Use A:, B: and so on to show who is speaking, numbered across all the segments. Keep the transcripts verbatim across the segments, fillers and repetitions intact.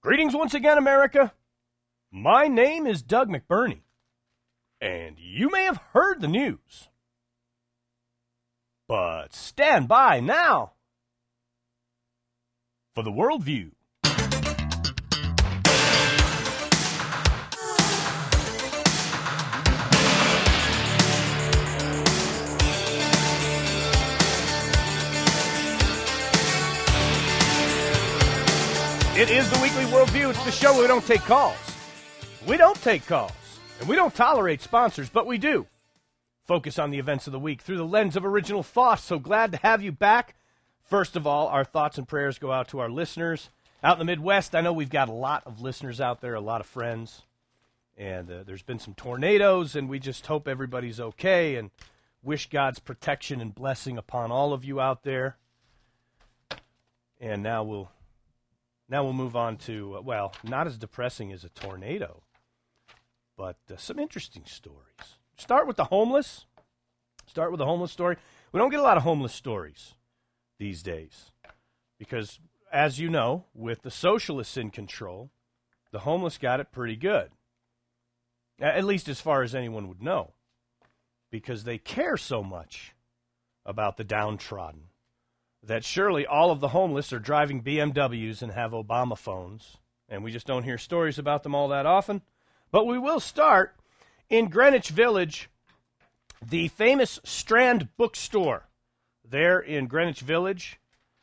A: Greetings once again, America. My name is Doug McBurney, and you may have heard the news. But stand by now for the Worldview. It is the Weekly Worldview. It's the show where we don't take calls. We don't take calls, and we don't tolerate sponsors, but we do focus on the events of the week through the lens of original thought. So glad to have you back. First of all, our thoughts and prayers go out to our listeners out in the Midwest. I know we've got a lot of listeners out there, a lot of friends, and uh, there's been some tornadoes, and we just hope everybody's okay and wish God's protection and blessing upon all of you out there. And now we'll Now we'll move on to, uh, well, not as depressing as a tornado, but uh, some interesting stories. Start with the homeless. Start with the homeless story. We don't get a lot of homeless stories these days because, as you know, with the socialists in control, the homeless got it pretty good, at least as far as anyone would know, because they care so much about the downtrodden that surely all of the homeless are driving B M Ws and have Obama phones, and we just don't hear stories about them all that often. But we will start in Greenwich Village, the famous Strand bookstore there in Greenwich Village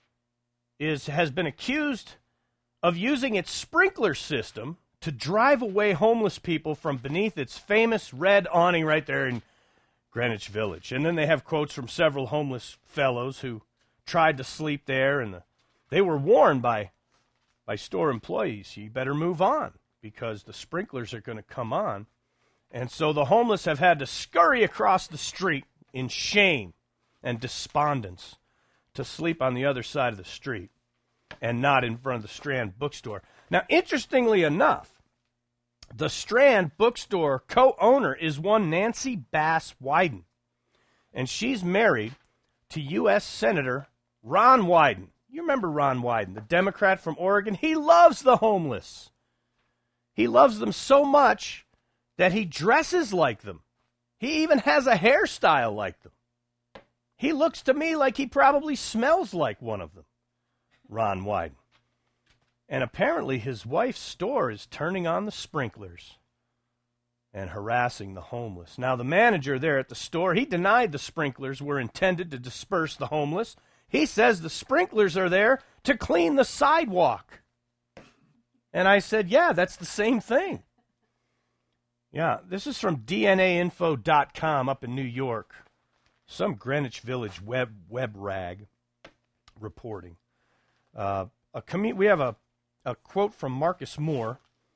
A: is has been accused of using its sprinkler system to drive away homeless people from beneath its famous red awning right there in Greenwich Village. And then they have quotes from several homeless fellows who tried to sleep there, and the, they were warned by by store employees, you better move on because the sprinklers are going to come on. And so the homeless have had to scurry across the street in shame and despondence to sleep on the other side of the street and not in front of the Strand bookstore. Now, interestingly enough, the Strand bookstore co-owner is one Nancy Bass Wyden, and she's married to U S Senator Ron Wyden. You remember Ron Wyden, the Democrat from Oregon? He loves the homeless. He loves them so much that he dresses like them. He even has a hairstyle like them. He looks to me like he probably smells like one of them, Ron Wyden. And apparently his wife's store is turning on the sprinklers and harassing the homeless. Now, the manager there at the store, he denied the sprinklers were intended to disperse the homeless. He says the sprinklers are there to clean the sidewalk. And I said, yeah, that's the same thing. Yeah, this is from D N A info dot com up in New York. Some Greenwich Village web web rag reporting. Uh, a commu- we have a, a quote from Marcus Moore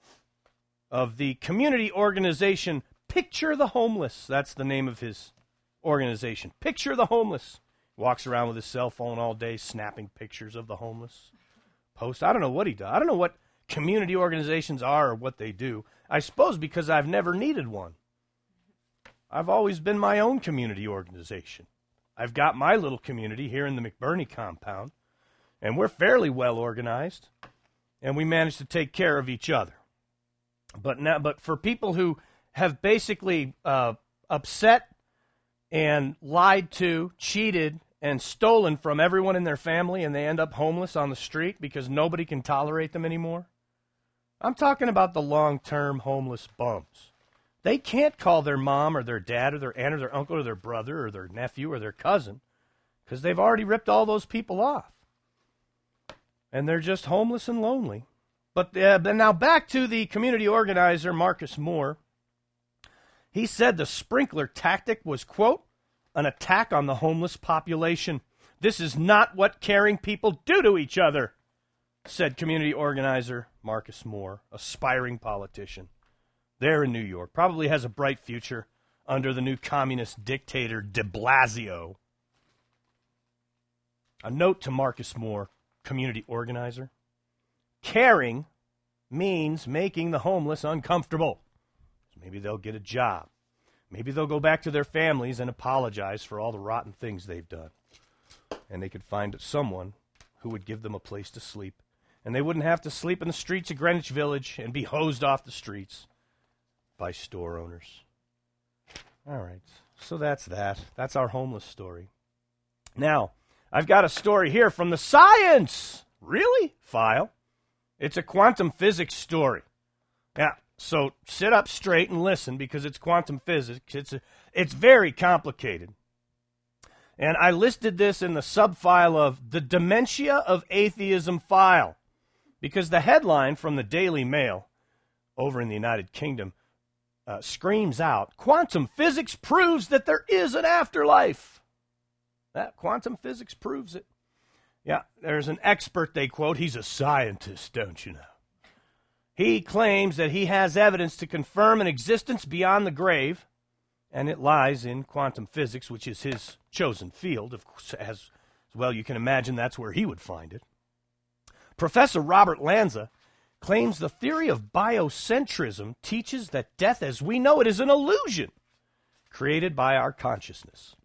A: of the community organization Picture the Homeless. That's the name of his organization. Picture the Homeless. Walks around with his cell phone all day snapping pictures of the homeless. Post. I don't know what he does. I don't know what community organizations are or what they do. I suppose because I've never needed one. I've always been my own community organization. I've got my little community here in the McBurney compound, and we're fairly well organized, and we manage to take care of each other. But now, but for people who have basically uh, upset and lied to, cheated, and stolen from everyone in their family, and they end up homeless on the street because nobody can tolerate them anymore, I'm talking about the long-term homeless bums. They can't call their mom or their dad or their aunt or their uncle or their brother or their nephew or their cousin because they've already ripped all those people off. And they're just homeless and lonely. But, uh, but now back to the community organizer, Marcus Moore. He said the sprinkler tactic was, quote, an attack on the homeless population. This is not what caring people do to each other, said community organizer Marcus Moore, aspiring politician there in New York. Probably has a bright future under the new communist dictator de Blasio. A note to Marcus Moore, community organizer. Caring means making the homeless uncomfortable. Maybe they'll get a job. Maybe they'll go back to their families and apologize for all the rotten things they've done. And they could find someone who would give them a place to sleep and they wouldn't have to sleep in the streets of Greenwich Village and be hosed off the streets by store owners. All right, so that's that. That's our homeless story. Now, I've got a story here from the Science, really, file. It's a quantum physics story. Yeah, so sit up straight and listen because it's quantum physics. It's a, it's very complicated. And I listed this in the subfile of the Dementia of Atheism file because the headline from the Daily Mail over in the United Kingdom uh, screams out, quantum physics proves that there is an afterlife. That quantum physics proves it. Yeah, there's an expert they quote. He's a scientist, don't you know? He claims that he has evidence to confirm an existence beyond the grave, and it lies in quantum physics, which is his chosen field. Of course, as well, you can imagine that's where he would find it. Professor Robert Lanza claims the theory of biocentrism teaches that death as we know it is an illusion created by our consciousness.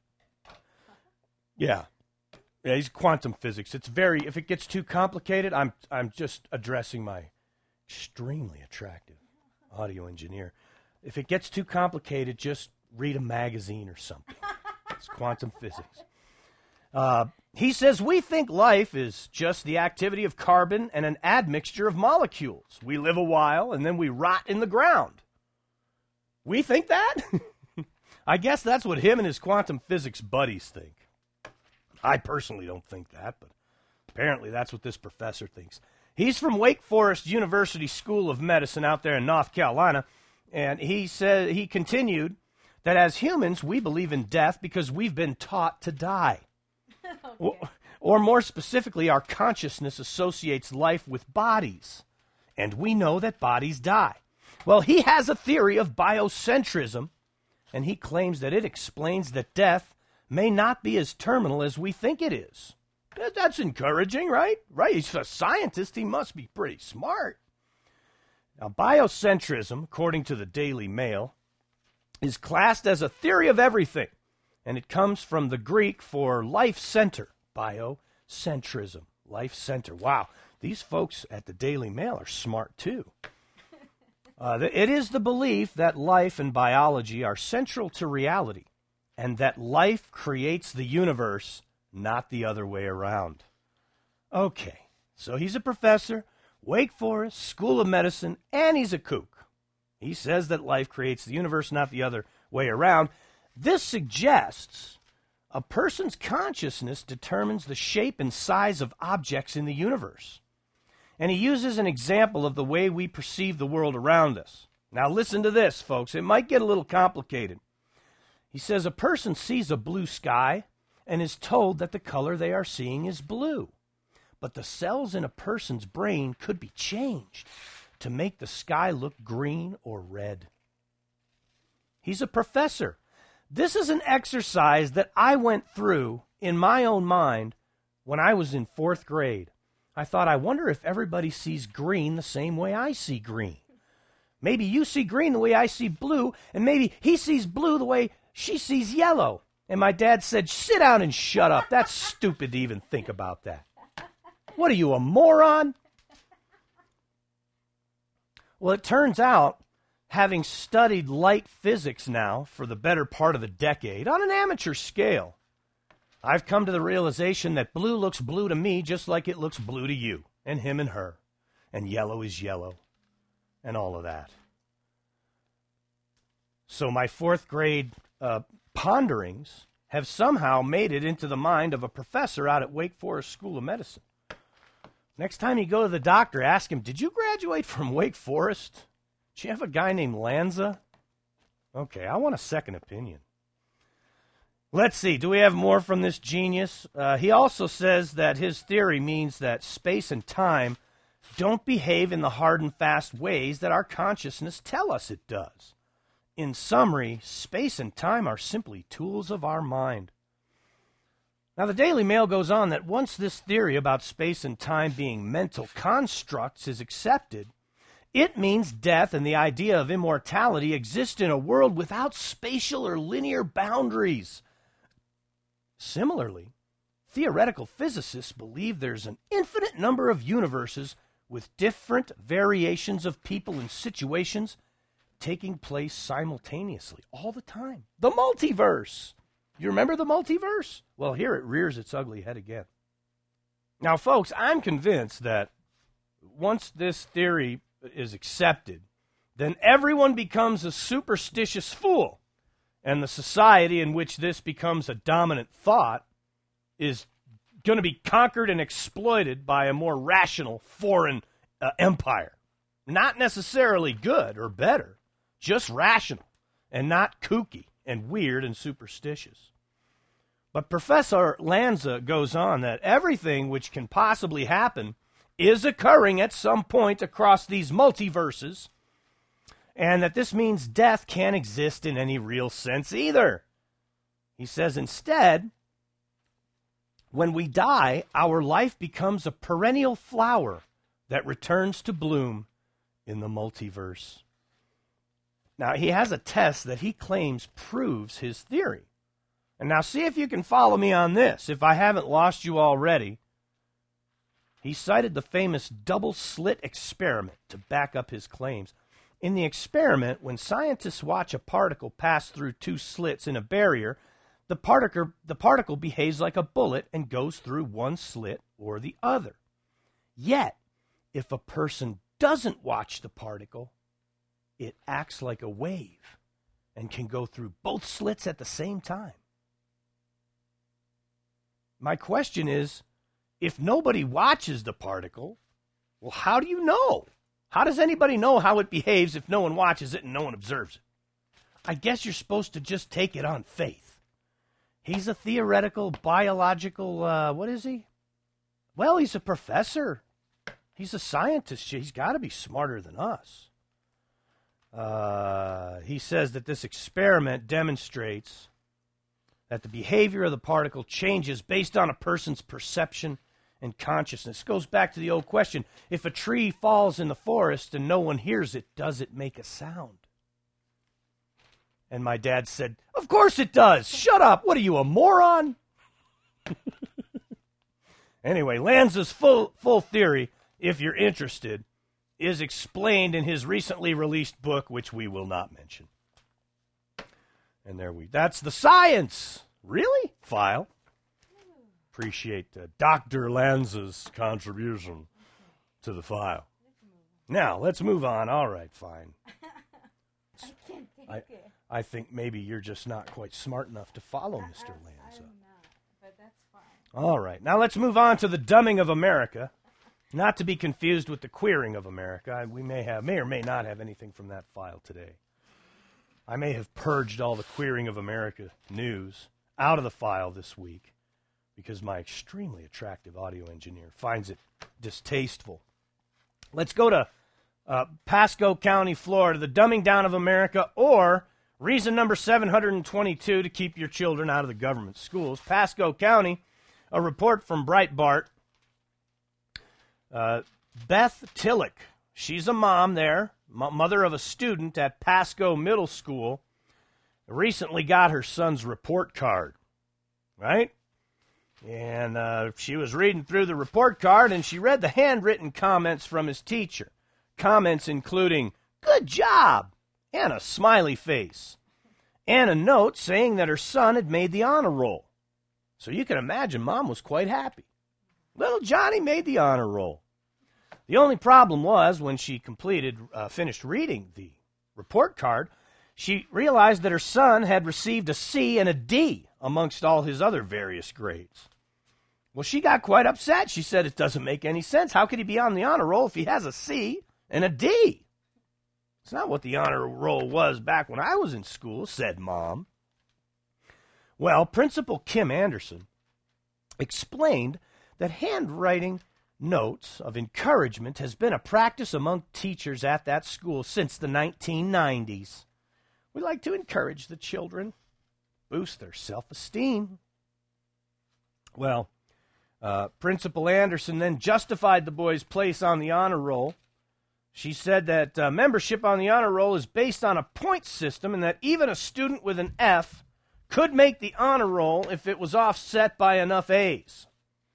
A: Yeah. Yeah, he's quantum physics. It's very, if it gets too complicated, I'm I'm just addressing my extremely attractive audio engineer. If it gets too complicated, just read a magazine or something. It's quantum physics. Uh, he says, we think life is just the activity of carbon and an admixture of molecules. We live a while and then we rot in the ground. We think that? I guess that's what him and his quantum physics buddies think. I personally don't think that, but apparently that's what this professor thinks. He's from Wake Forest University School of Medicine out there in North Carolina, and he said he continued that as humans, we believe in death because we've been taught to die. Okay. Or, or more specifically, our consciousness associates life with bodies, and we know that bodies die. Well, he has a theory of biocentrism, and he claims that it explains that death may not be as terminal as we think it is. That's encouraging, right? Right? He's a scientist. He must be pretty smart. Now, biocentrism, according to the Daily Mail, is classed as a theory of everything, and it comes from the Greek for life center. Biocentrism, life center. Wow, these folks at the Daily Mail are smart too. Uh, it is the belief that life and biology are central to reality, and that life creates the universe, not the other way around. Okay, so he's a professor, Wake Forest, School of Medicine, and he's a kook. He says that life creates the universe, not the other way around. This suggests a person's consciousness determines the shape and size of objects in the universe. And he uses an example of the way we perceive the world around us. Now listen to this, folks. It might get a little complicated. He says a person sees a blue sky and is told that the color they are seeing is blue. But the cells in a person's brain could be changed to make the sky look green or red. He's a professor. This is an exercise that I went through in my own mind when I was in fourth grade. I thought, I wonder if everybody sees green the same way I see green. Maybe you see green the way I see blue, and maybe he sees blue the way she sees yellow. And my dad said, sit down and shut up. That's stupid to even think about that. What are you, a moron? Well, it turns out, having studied light physics now for the better part of a decade on an amateur scale, I've come to the realization that blue looks blue to me just like it looks blue to you, and him and her, and yellow is yellow, and all of that. So my fourth grade uh, ponderings have somehow made it into the mind of a professor out at Wake Forest School of Medicine. Next time you go to the doctor, ask him, did you graduate from Wake Forest? Did you have a guy named Lanza? Okay, I want a second opinion. Let's see, do we have more from this genius? Uh, he also says that his theory means that space and time don't behave in the hard and fast ways that our consciousness tell us it does. In summary, space and time are simply tools of our mind. Now, the Daily Mail goes on that once this theory about space and time being mental constructs is accepted, it means death and the idea of immortality exist in a world without spatial or linear boundaries. Similarly, theoretical physicists believe there's an infinite number of universes with different variations of people and situations taking place simultaneously all the time. The multiverse. You remember the multiverse? Well, here it rears its ugly head again. Now, folks, I'm convinced that once this theory is accepted, then everyone becomes a superstitious fool, and the society in which this becomes a dominant thought is going to be conquered and exploited by a more rational foreign uh, empire. Not necessarily good or better, just rational and not kooky and weird and superstitious. But Professor Lanza goes on that everything which can possibly happen is occurring at some point across these multiverses, and that this means death can't exist in any real sense either. He says instead, when we die, our life becomes a perennial flower that returns to bloom in the multiverse. Now, he has a test that he claims proves his theory. And now see if you can follow me on this, if I haven't lost you already. He cited the famous double-slit experiment to back up his claims. In the experiment, when scientists watch a particle pass through two slits in a barrier, the particle, the particle behaves like a bullet and goes through one slit or the other. Yet, if a person doesn't watch the particle, it acts like a wave and can go through both slits at the same time. My question is, if nobody watches the particle, well, how do you know? How does anybody know how it behaves if no one watches it and no one observes it? I guess you're supposed to just take it on faith. He's a theoretical, biological, uh, what is he? Well, he's a professor. He's a scientist. He's got to be smarter than us. Uh, he says that this experiment demonstrates that the behavior of the particle changes based on a person's perception and consciousness. It goes back to the old question, if a tree falls in the forest and no one hears it, does it make a sound? And my dad said, of course it does. Shut up. What are you, a moron? Anyway, Lanza's full, full theory, if you're interested, is explained in his recently released book, which we will not mention. And there we, that's the science. Really? File. Appreciate uh, Doctor Lanza's contribution to the file. Now, let's move on. All right, fine.
B: I can't take
A: I,
B: it.
A: I think maybe you're just not quite smart enough to follow Mister Lanza.
B: I'm not, but that's fine.
A: All right. Now let's move on to the dumbing of America. Not to be confused with the queering of America. We may have, may or may not have anything from that file today. I may have purged all the queering of America news out of the file this week because my extremely attractive audio engineer finds it distasteful. Let's go to uh, Pasco County, Florida, the dumbing down of America, or reason number seven hundred twenty-two to keep your children out of the government schools. Pasco County, a report from Breitbart. Uh, Beth Tillich, she's a mom there, m- mother of a student at Pasco Middle School, recently got her son's report card, right? And uh, she was reading through the report card, and she read the handwritten comments from his teacher. Comments including, good job, and a smiley face, and a note saying that her son had made the honor roll. So you can imagine Mom was quite happy. Little Johnny made the honor roll. The only problem was when she completed, uh, finished reading the report card, she realized that her son had received a C and a D amongst all his other various grades. Well, she got quite upset. She said, it doesn't make any sense. How could he be on the honor roll if he has a C and a D? It's not what the honor roll was back when I was in school, said Mom. Well, Principal Kim Anderson explained that handwriting notes of encouragement has been a practice among teachers at that school since the nineteen nineties. We like to encourage the children, boost their self-esteem. Well, uh, Principal Anderson then justified the boy's place on the honor roll. She said that uh, membership on the honor roll is based on a point system and that even a student with an F could make the honor roll if it was offset by enough A's.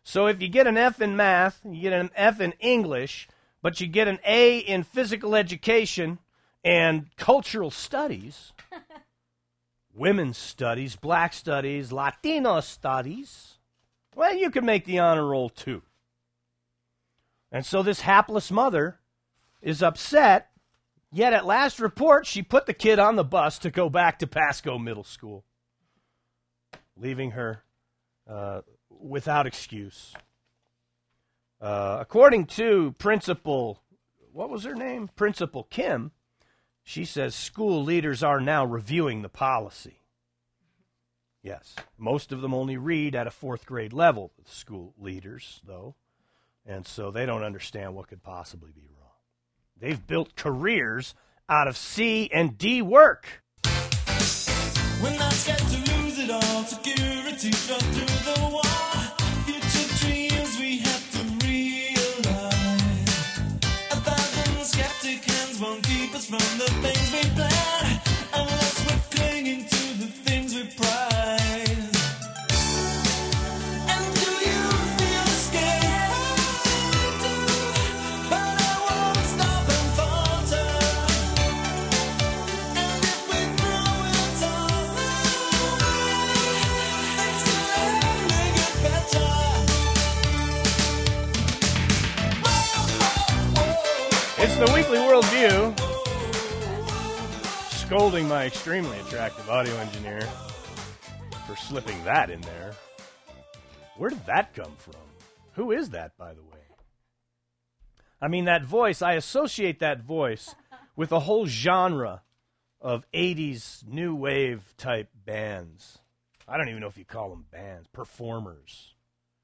A: So if you get an F in math, you get an F in English, but you get an A in physical education and cultural studies, women's studies, black studies, Latino studies, well, you can make the honor roll too. And so this hapless mother is upset, yet at last report, she put the kid on the bus to go back to Pasco Middle School, leaving her uh, without excuse. Uh, according to Principal, what was her name? Principal Kim, she says school leaders are now reviewing the policy. Yes, most of them only read at a fourth grade level, the school leaders, though, and so they don't understand what could possibly be wrong. They've built careers out of C and D work.
C: We're not scared to lose it all. Security shut through the wall. Future dreams we have to realize. A thousand skeptic hands won't keep us from the things we plan, unless we're clinging to the things we prize. And do you feel scared? But I won't stop and falter. And if we throw it all away, things can only get better.
A: It's the Weekly Worldview, scolding my extremely attractive audio engineer for slipping that in there. Where did that come from? Who is that, by the way? I mean, that voice, I associate that voice with a whole genre of eighties new wave type bands. I don't even know if you call them bands, performers.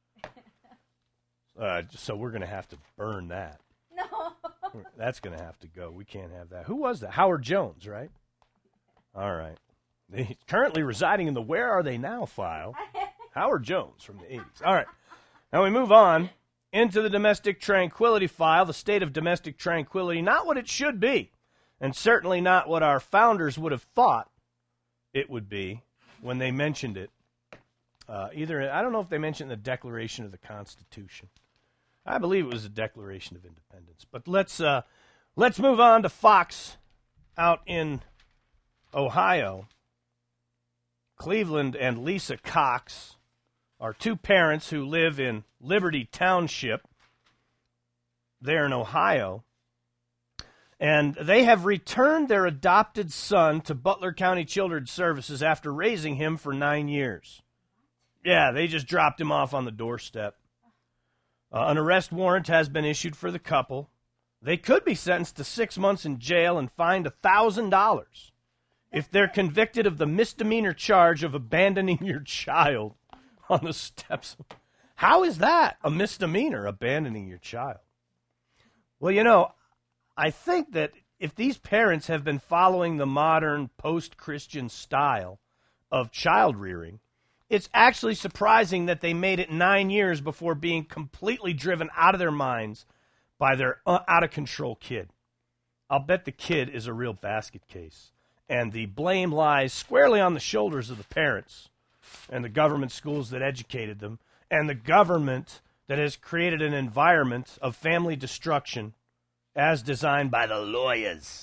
A: Uh, so we're going to have to burn that.
B: No.
A: That's going to have to go. We can't have that. Who was that? Howard Jones, right? All right. He's currently residing in the Where Are They Now file. Howard Jones from the eighties. All right. Now we move on into the domestic tranquility file, the state of domestic tranquility, not what it should be, and certainly not what our founders would have thought it would be when they mentioned it. Uh, either, I don't know if they mentioned the Declaration of the Constitution. I believe it was the Declaration of Independence. But let's uh, let's move on to Fox out in Ohio. Cleveland and Lisa Cox are two parents who live in Liberty Township there in Ohio. And they have returned their adopted son to Butler County Children's Services after raising him for nine years. Yeah, they just dropped him off on the doorstep. Uh, an arrest warrant has been issued for the couple. They could be sentenced to six months in jail and fined one thousand dollars if they're convicted of the misdemeanor charge of abandoning your child on the steps. How is that a misdemeanor, abandoning your child? Well, you know, I think that if these parents have been following the modern post-Christian style of child rearing, it's actually surprising that they made it nine years before being completely driven out of their minds by their uh, out-of-control kid. I'll bet the kid is a real basket case, and the blame lies squarely on the shoulders of the parents and the government schools that educated them and the government that has created an environment of family destruction as designed by the lawyers.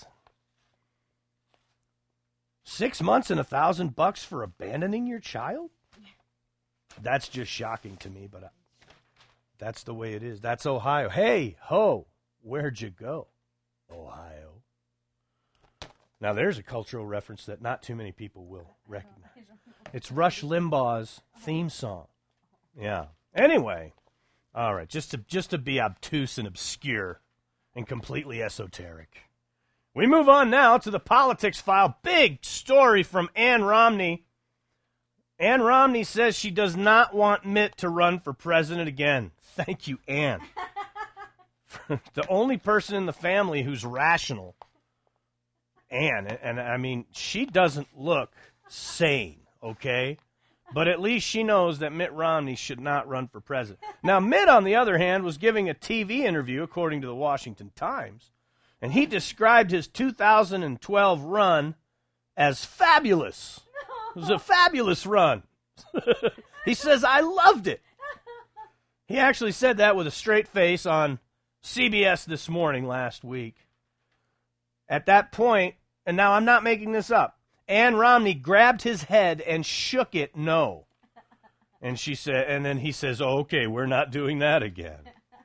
A: Six months and a thousand bucks for abandoning your child? That's just shocking to me, but I, that's the way it is. That's Ohio. Hey, ho, where'd you go, Ohio? Now, there's a cultural reference that not too many people will recognize. It's Rush Limbaugh's theme song. Yeah. Anyway, all right, just to, just to be obtuse and obscure and completely esoteric. We move on now to the politics file. Big story from Ann Romney. Ann Romney says she does not want Mitt to run for president again. Thank you, Ann. The only person in the family who's rational. Ann, and, and I mean, she doesn't look sane, okay? But at least she knows that Mitt Romney should not run for president. Now, Mitt, on the other hand, was giving a T V interview, according to the Washington Times, and he described his two thousand twelve run as fabulous. It was a fabulous run. He says, I loved it. He actually said that with a straight face on C B S This Morning last week. At that point, and now I'm not making this up, Ann Romney grabbed his head and shook it no. And she said, and then he says, oh, okay, we're not doing that again.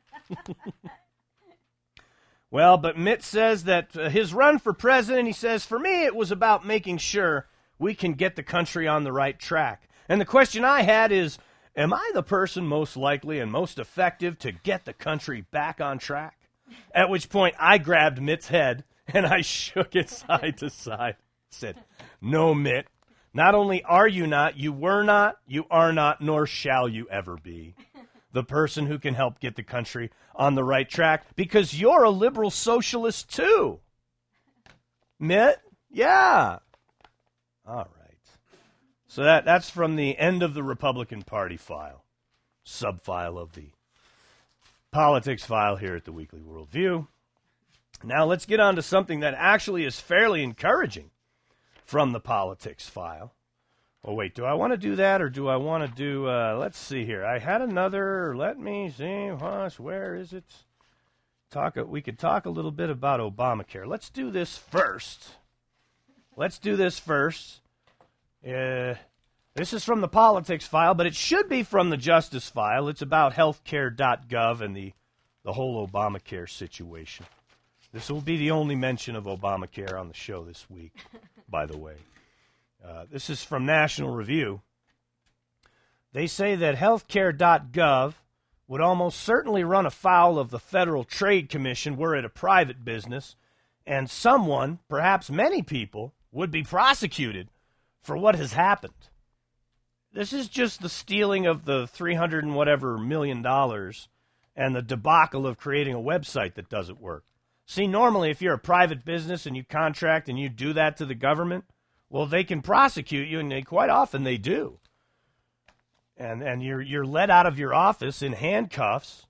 A: Well, but Mitt says that uh, his run for president, he says, for me, it was about making sure we can get the country on the right track. And the question I had is, am I the person most likely and most effective to get the country back on track? At which point I grabbed Mitt's head and I shook it side to side. Said, no, Mitt, not only are you not, you were not, you are not, nor shall you ever be the person who can help get the country on the right track, because you're a liberal socialist too. Mitt? Yeah. All right. So that, that's from the end of the Republican Party file, sub-file of the politics file here at the Weekly Worldview. Now let's get on to something that actually is fairly encouraging from the politics file. Oh, wait, do I want to do that or do I want to do, uh, let's see here. I had another, let me see, hush, where is it? Talk. We could talk a little bit about Obamacare. Let's do this first. Let's do this first. Uh, this is from the politics file, but it should be from the justice file. It's about healthcare dot gov and the, the whole Obamacare situation. This will be the only mention of Obamacare on the show this week, by the way. Uh, this is from National Review. They say that healthcare dot gov would almost certainly run afoul of the Federal Trade Commission were it a private business, and someone, perhaps many people, would be prosecuted for what has happened. This is just the stealing of the three hundred and whatever million dollars and the debacle of creating a website that doesn't work. See, normally if you're a private business and you contract and you do that to the government, well, they can prosecute you, and they, quite often they do. And and you're you're let out of your office in handcuffs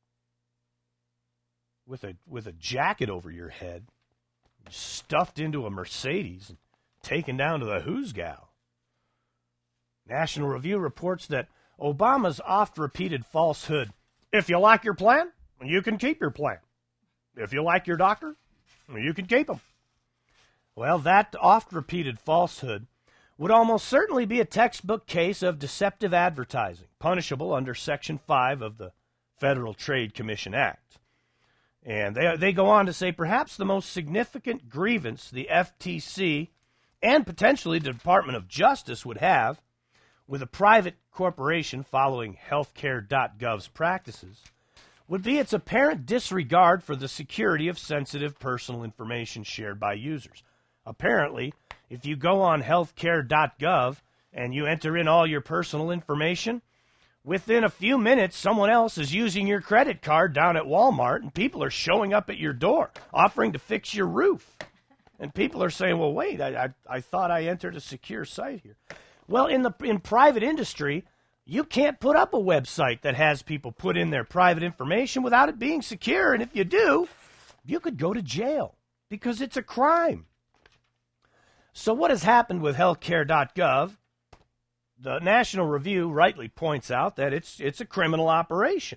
A: with a with a jacket over your head, stuffed into a Mercedes, and taken down to the Hoosgow. National Review reports that Obama's oft-repeated falsehood, if you like your plan, you can keep your plan. If you like your doctor, you can keep him. Well, that oft-repeated falsehood would almost certainly be a textbook case of deceptive advertising, punishable under Section five of the Federal Trade Commission Act. And they, they go on to say perhaps the most significant grievance the F T C and potentially the Department of Justice would have with a private corporation following healthcare dot gov's practices would be its apparent disregard for the security of sensitive personal information shared by users. Apparently, if you go on healthcare dot gov and you enter in all your personal information, within a few minutes, someone else is using your credit card down at Walmart, and people are showing up at your door offering to fix your roof. And people are saying, well, wait, I, I, I thought I entered a secure site here. Well, in the in private industry, you can't put up a website that has people put in their private information without it being secure. And if you do, you could go to jail because it's a crime. So what has happened with healthcare dot gov? The National Review rightly points out that it's it's a criminal operation.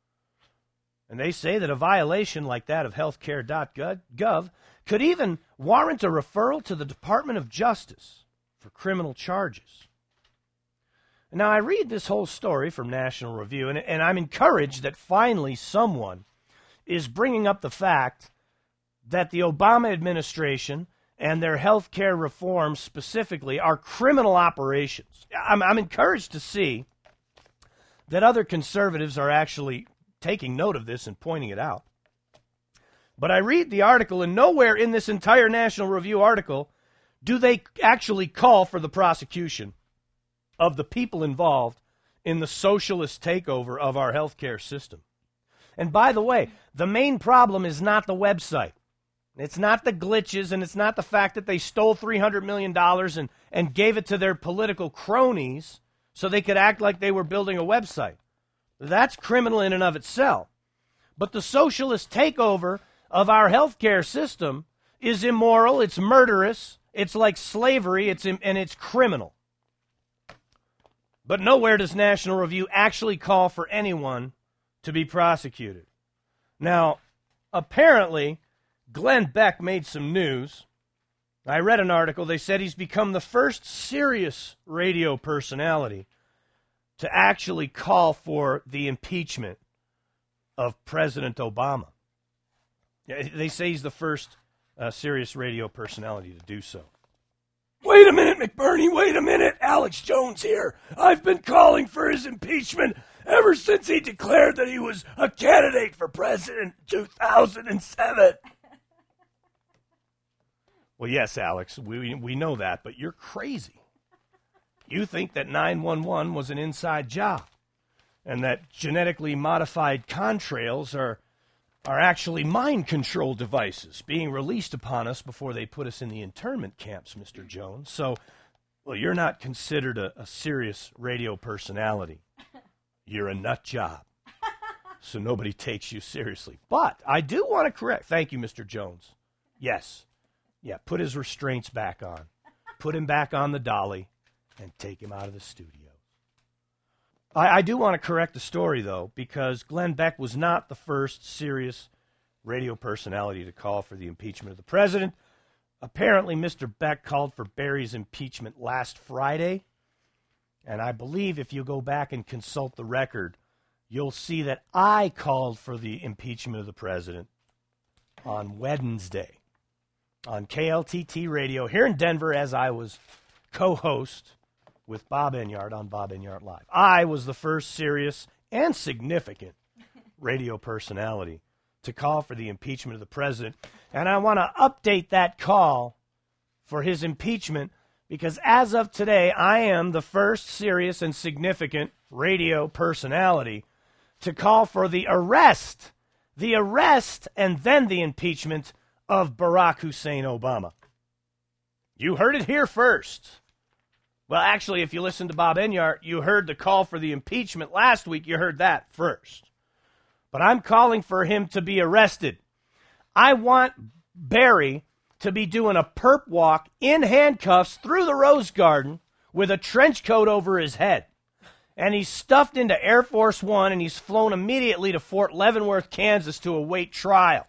A: And they say that a violation like that of healthcare dot gov could even warrant a referral to the Department of Justice for criminal charges. Now, I read this whole story from National Review, and, and I'm encouraged that finally someone is bringing up the fact that the Obama administration and their health care reforms specifically are criminal operations. I'm, I'm encouraged to see that other conservatives are actually taking note of this and pointing it out. But I read the article, and nowhere in this entire National Review article do they actually call for the prosecution of the people involved in the socialist takeover of our healthcare system. And by the way, the main problem is not the website. It's not the glitches, and it's not the fact that they stole three hundred million dollars and, and gave it to their political cronies so they could act like they were building a website. That's criminal in and of itself. But the socialist takeover of our healthcare system is immoral, it's murderous, it's like slavery, it's and it's criminal. But nowhere does National Review actually call for anyone to be prosecuted. Now, apparently, Glenn Beck made some news. I read an article. They said he's become the first serious radio personality to actually call for the impeachment of President Obama. They say he's the first uh, serious radio personality to do so. Wait a minute, McBurney, wait a minute. Alex Jones here. I've been calling for his impeachment ever since he declared that he was a candidate for president in two thousand seven. Well, yes, Alex, we we know that, but you're crazy. You think that nine one one was an inside job and that genetically modified contrails are are actually mind control devices being released upon us before they put us in the internment camps, Mister Jones. So, well, you're not considered a, a serious radio personality. You're a nut job. So nobody takes you seriously. But I do want to correct. Thank you, Mister Jones. Yes. Yeah, put his restraints back on. Put him back on the dolly and take him out of the studio. I, I do want to correct the story, though, because Glenn Beck was not the first serious radio personality to call for the impeachment of the president. Apparently, Mister Beck called for Barry's impeachment last Friday, and I believe if you go back and consult the record, you'll see that I called for the impeachment of the president on Wednesday on K L T T radio here in Denver as I was co-host with Bob Enyart on Bob Enyart Live. I was the first serious and significant radio personality to call for the impeachment of the president. And I want to update that call for his impeachment because as of today, I am the first serious and significant radio personality to call for the arrest, the arrest and then the impeachment of Barack Hussein Obama. You heard it here first. Well, actually, if you listened to Bob Enyart, you heard the call for the impeachment last week. You heard that first. But I'm calling for him to be arrested. I want Barry to be doing a perp walk in handcuffs through the Rose Garden with a trench coat over his head. And he's stuffed into Air Force One, and he's flown immediately to Fort Leavenworth, Kansas to await trial.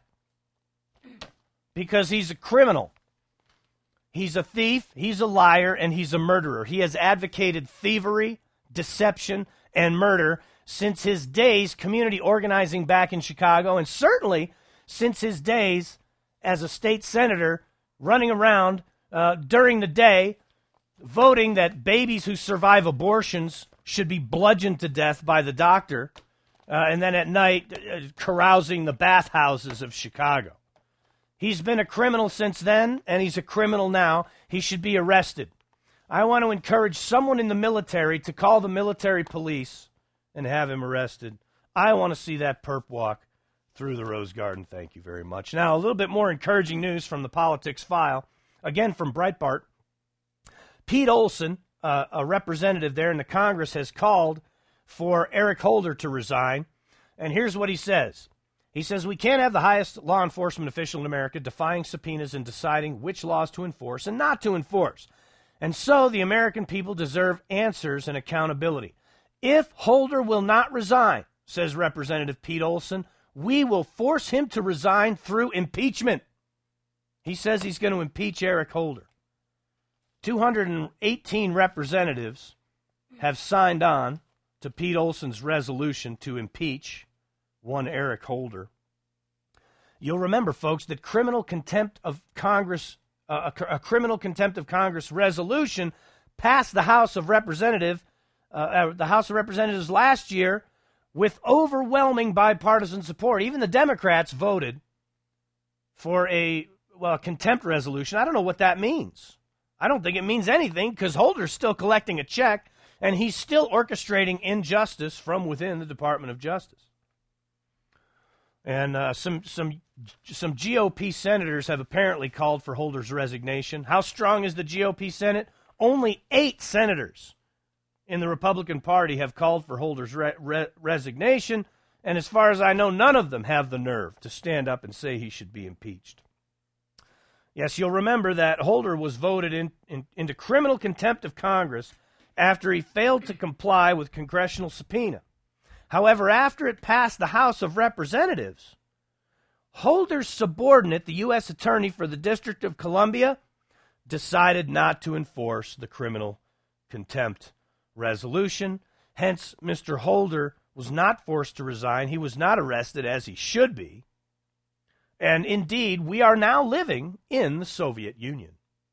A: Because he's a criminal. He's a thief, he's a liar, and he's a murderer. He has advocated thievery, deception, and murder since his days community organizing back in Chicago, and certainly since his days as a state senator running around uh, during the day voting that babies who survive abortions should be bludgeoned to death by the doctor, uh, and then at night uh, carousing the bathhouses of Chicago. He's been a criminal since then, and he's a criminal now. He should be arrested. I want to encourage someone in the military to call the military police and have him arrested. I want to see that perp walk through the Rose Garden. Thank you very much. Now, a little bit more encouraging news from the Politics File, again from Breitbart. Pete Olson, uh, a representative there in the Congress, has called for Eric Holder to resign, and here's what he says. He says, we can't have the highest law enforcement official in America defying subpoenas and deciding which laws to enforce and not to enforce. And so the American people deserve answers and accountability. If Holder will not resign, says Representative Pete Olson, we will force him to resign through impeachment. He says he's going to impeach Eric Holder. two hundred eighteen representatives have signed on to Pete Olson's resolution to impeach one Eric Holder. You'll remember, folks, that criminal contempt of Congress, uh, a, a criminal contempt of Congress resolution passed the House of Representatives, uh, uh, the House of Representatives last year with overwhelming bipartisan support. Even the Democrats voted for a well contempt resolution. I don't know what that means. I don't think it means anything because Holder's still collecting a check and he's still orchestrating injustice from within the Department of Justice. And uh, some some some G O P senators have apparently called for Holder's resignation. How strong is the G O P Senate? Only eight senators in the Republican Party have called for Holder's re- re- resignation, and as far as I know, none of them have the nerve to stand up and say he should be impeached. Yes, you'll remember that Holder was voted in, in, into criminal contempt of Congress after he failed to comply with congressional subpoena. However, after it passed the House of Representatives, Holder's subordinate, the U S Attorney for the District of Columbia, decided not to enforce the criminal contempt resolution. Hence, Mister Holder was not forced to resign. He was not arrested, as he should be. And indeed, we are now living in the Soviet Union.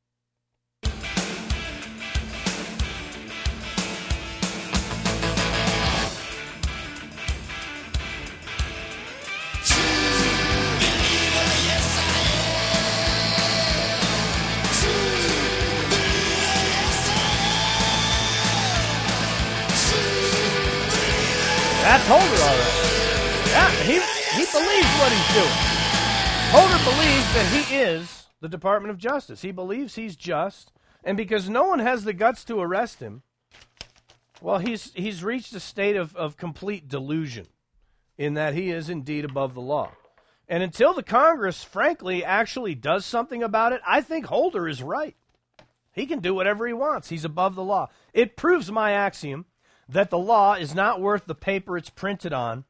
A: That's Holder, all right. Yeah, he, he believes what he's doing. Holder believes that he is the Department of Justice. He believes he's just, and because no one has the guts to arrest him, well, he's he's reached a state of, of complete delusion in that he is indeed above the law. And until the Congress, frankly, actually does something about it, I think Holder is right. He can do whatever he wants. He's above the law. It proves my axiom that the law is not worth the paper it's printed on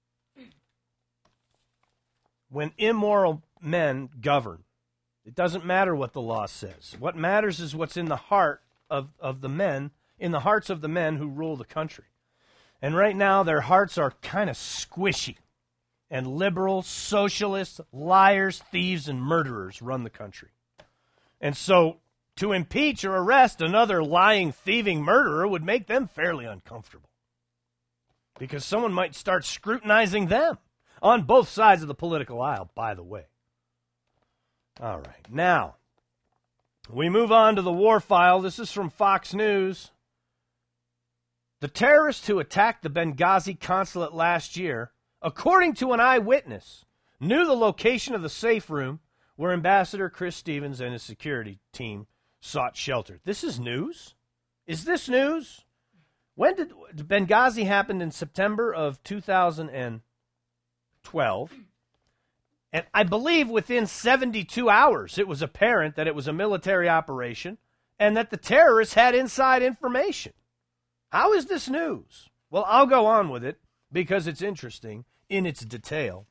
A: when immoral men govern. It doesn't matter what the law says. What matters is what's in the heart of, of the men, in the hearts of the men who rule the country. And right now, their hearts are kind of squishy. And liberals, socialists, liars, thieves, and murderers run the country. And so to impeach or arrest another lying, thieving murderer would make them fairly uncomfortable. Because someone might start scrutinizing them on both sides of the political aisle, by the way. All right. Now, we move on to the war file. This is from Fox News. The terrorists who attacked the Benghazi consulate last year, according to an eyewitness, knew the location of the safe room where Ambassador Chris Stevens and his security team sought shelter. This is news? Is this news? When did Benghazi happened in September of two thousand twelve? And I believe within seventy-two hours it was apparent that it was a military operation and that the terrorists had inside information. How is this news? Well, I'll go on with it because it's interesting in its detail.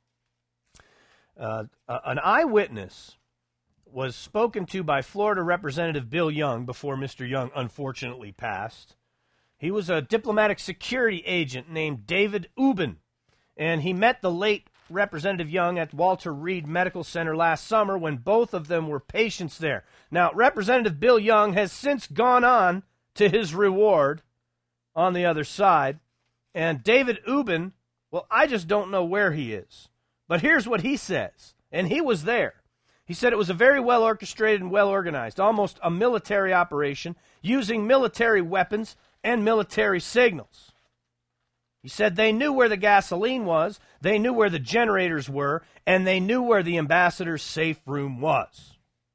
A: Uh, uh, an eyewitness was spoken to by Florida Representative Bill Young before Mister Young unfortunately passed. He was a diplomatic security agent named David Ubben, and he met the late Representative Young at Walter Reed Medical Center last summer when both of them were patients there. Now, Representative Bill Young has since gone on to his reward on the other side, and David Ubben, well, I just don't know where he is. But here's what he says, and he was there. He said it was a very well orchestrated and well organized, almost a military operation, using military weapons and military signals. He said they knew where the gasoline was, they knew where the generators were, and they knew where the ambassador's safe room was.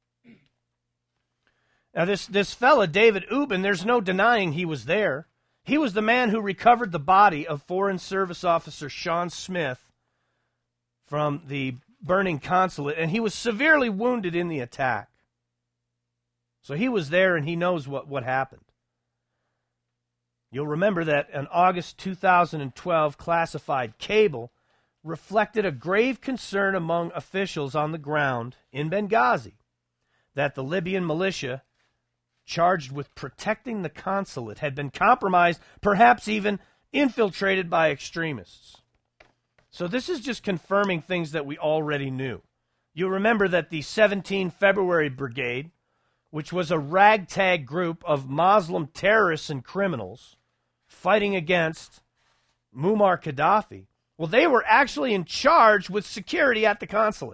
A: Now this, this fella, David Ubben, there's no denying he was there. He was the man who recovered the body of Foreign Service Officer Sean Smith from the burning consulate, and he was severely wounded in the attack. So he was there, and he knows what, what happened. You'll remember that an August two thousand twelve classified cable reflected a grave concern among officials on the ground in Benghazi that the Libyan militia charged with protecting the consulate had been compromised, perhaps even infiltrated by extremists. So this is just confirming things that we already knew. You remember that the seventeenth February Brigade, which was a ragtag group of Muslim terrorists and criminals fighting against Muammar Gaddafi, well, they were actually in charge with security at the consulate.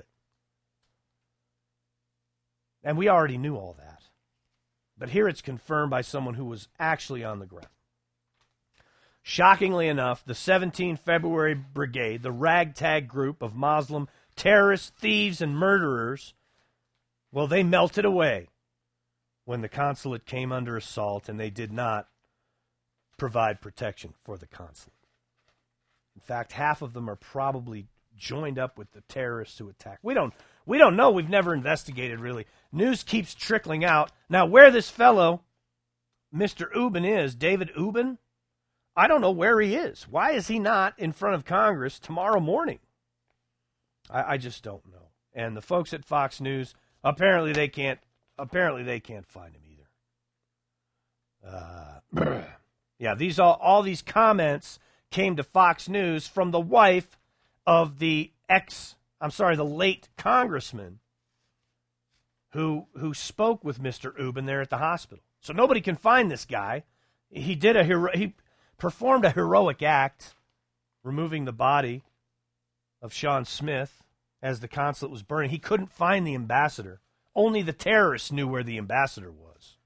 A: And we already knew all that. But here it's confirmed by someone who was actually on the ground. Shockingly enough, the seventeenth February Brigade, the ragtag group of Muslim terrorists, thieves, and murderers, well, they melted away when the consulate came under assault, and they did not provide protection for the consulate. In fact, half of them are probably joined up with the terrorists who attacked. We don't, we don't know. We've never investigated, really. News keeps trickling out. Now, where this fellow, Mister Ubben, is, David Ubben, I don't know where he is. Why is he not in front of Congress tomorrow morning? I, I just don't know. And the folks at Fox News, apparently they can't. Apparently they can't find him either. Uh, yeah, these all all these comments came to Fox News from the wife of the ex. I'm sorry, the late congressman who who spoke with Mister Ubben there at the hospital. So nobody can find this guy. He did a hero, he performed a heroic act, removing the body of Sean Smith as the consulate was burning. He couldn't find the ambassador. Only the terrorists knew where the ambassador was.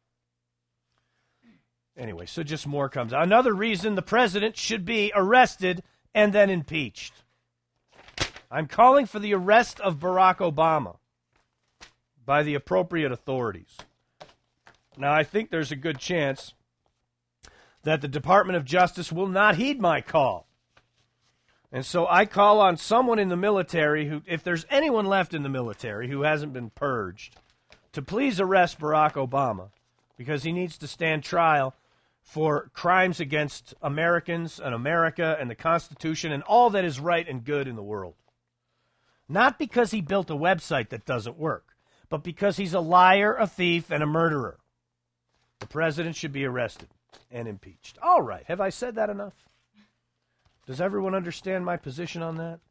A: Anyway, so just more comes out. Another reason the president should be arrested and then impeached. I'm calling for the arrest of Barack Obama by the appropriate authorities. Now, I think there's a good chance that the Department of Justice will not heed my call. And so I call on someone in the military who, if there's anyone left in the military who hasn't been purged, to please arrest Barack Obama, because he needs to stand trial for crimes against Americans and America and the Constitution and all that is right and good in the world. Not because he built a website that doesn't work, but because he's a liar, a thief, and a murderer. The president should be arrested and impeached. All right, have I said that enough? Does everyone understand my position on that?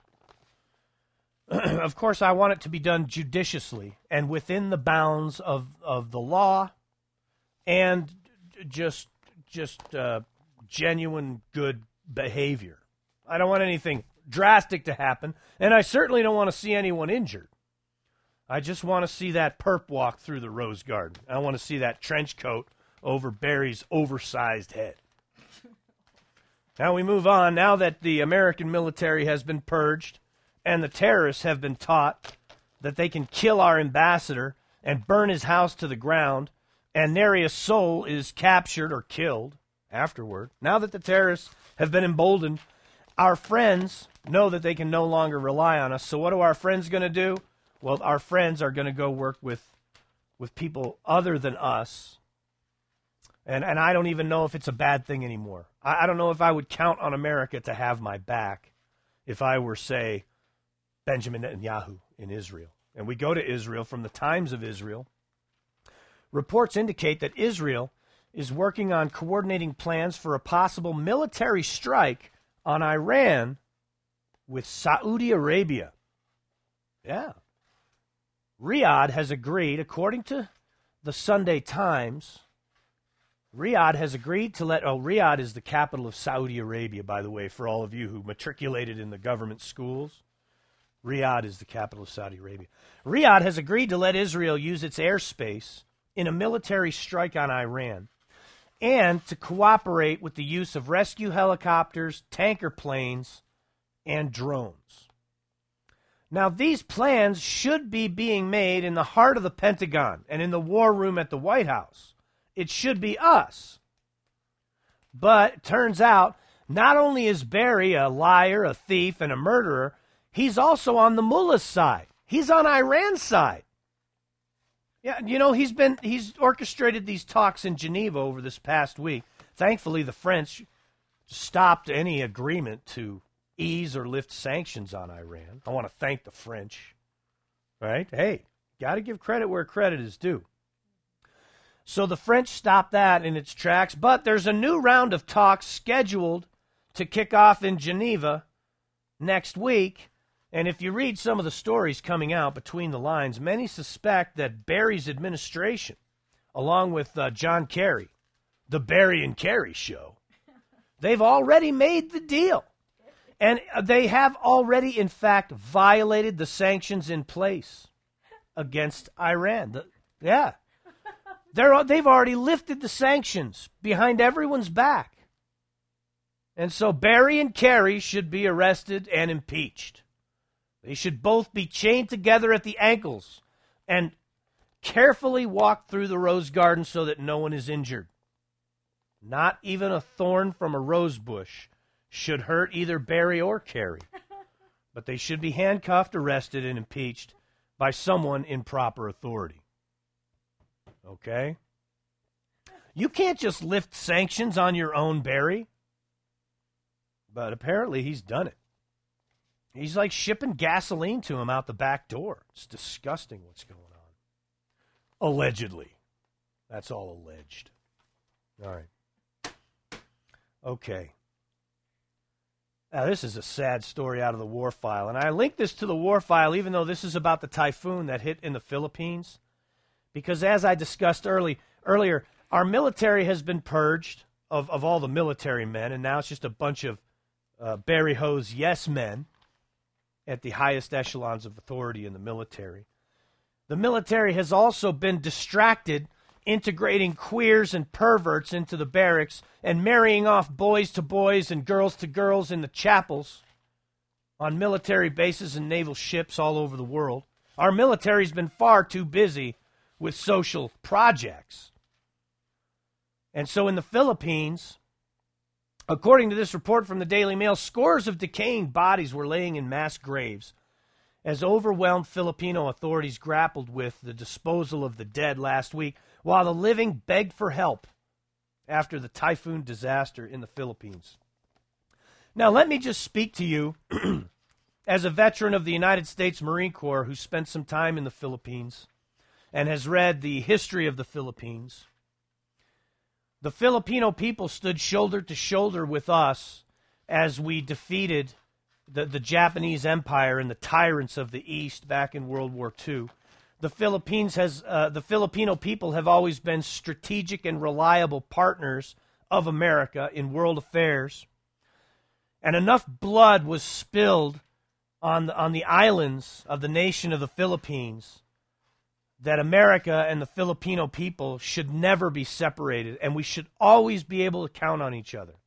A: Of course, I want it to be done judiciously and within the bounds of, of the law and just just uh, genuine good behavior. I don't want anything drastic to happen, and I certainly don't want to see anyone injured. I just want to see that perp walk through the Rose Garden. I want to see that trench coat over Barry's oversized head. Now we move on. Now that the American military has been purged and the terrorists have been taught that they can kill our ambassador and burn his house to the ground, and nary a soul is captured or killed afterward, now that the terrorists have been emboldened, our friends know that they can no longer rely on us. So what are our friends going to do? Well, our friends are going to go work with with people other than us. And and I don't even know if it's a bad thing anymore. I, I don't know if I would count on America to have my back if I were, say, Benjamin Netanyahu in Israel. And we go to Israel from the Times of Israel. Reports indicate that Israel is working on coordinating plans for a possible military strike on Iran with Saudi Arabia. Yeah. Riyadh has agreed, according to the Sunday Times, Riyadh has agreed to let, oh, Riyadh is the capital of Saudi Arabia, by the way, for all of you who matriculated in the government schools. Riyadh is the capital of Saudi Arabia. Riyadh has agreed to let Israel use its airspace in a military strike on Iran and to cooperate with the use of rescue helicopters, tanker planes, and drones. Now, these plans should be being made in the heart of the Pentagon and in the war room at the White House. It should be us. But it turns out, not only is Barry a liar, a thief, and a murderer, he's also on the mullah's side. He's on Iran's side. Yeah, you know, he's been he's orchestrated these talks in Geneva over this past week. Thankfully, the French stopped any agreement to ease or lift sanctions on Iran. I want to thank the French. Right? Hey, got to give credit where credit is due. So the French stopped that in its tracks, but there's a new round of talks scheduled to kick off in Geneva next week. And if you read some of the stories coming out between the lines, many suspect that Barry's administration, along with uh, John Kerry, the Barry and Kerry show, they've already made the deal. And they have already, in fact, violated the sanctions in place against Iran. The, yeah. They're, they've already lifted the sanctions behind everyone's back. And so Barry and Kerry should be arrested and impeached. They should both be chained together at the ankles and carefully walk through the rose garden so that no one is injured. Not even a thorn from a rose bush should hurt either Barry or Kerry. But they should be handcuffed, arrested, and impeached by someone in proper authority. Okay? You can't just lift sanctions on your own, Barry. But apparently he's done it. He's like shipping gasoline to him out the back door. It's disgusting what's going on. Allegedly. That's all alleged. All right. Okay. Now, this is a sad story out of the war file. And I link this to the war file, even though this is about the typhoon that hit in the Philippines. Because as I discussed early, earlier, our military has been purged of, of all the military men, and now it's just a bunch of uh, Barry Hose yes men at the highest echelons of authority in the military. The military has also been distracted integrating queers and perverts into the barracks and marrying off boys to boys and girls to girls in the chapels on military bases and naval ships all over the world. Our military's been far too busy with social projects. And so in the Philippines, according to this report from the Daily Mail, scores of decaying bodies were laying in mass graves as overwhelmed Filipino authorities grappled with the disposal of the dead last week, while the living begged for help after the typhoon disaster in the Philippines. Now, let me just speak to you as a veteran of the United States Marine Corps who spent some time in the Philippines and has read the history of the Philippines. The Filipino people stood shoulder to shoulder with us as we defeated the, the Japanese Empire and the tyrants of the East back in World War Two. The Philippines has, uh, the Filipino people have always been strategic and reliable partners of America in world affairs. And enough blood was spilled on the, on the islands of the nation of the Philippines that America and the Filipino people should never be separated, and we should always be able to count on each other.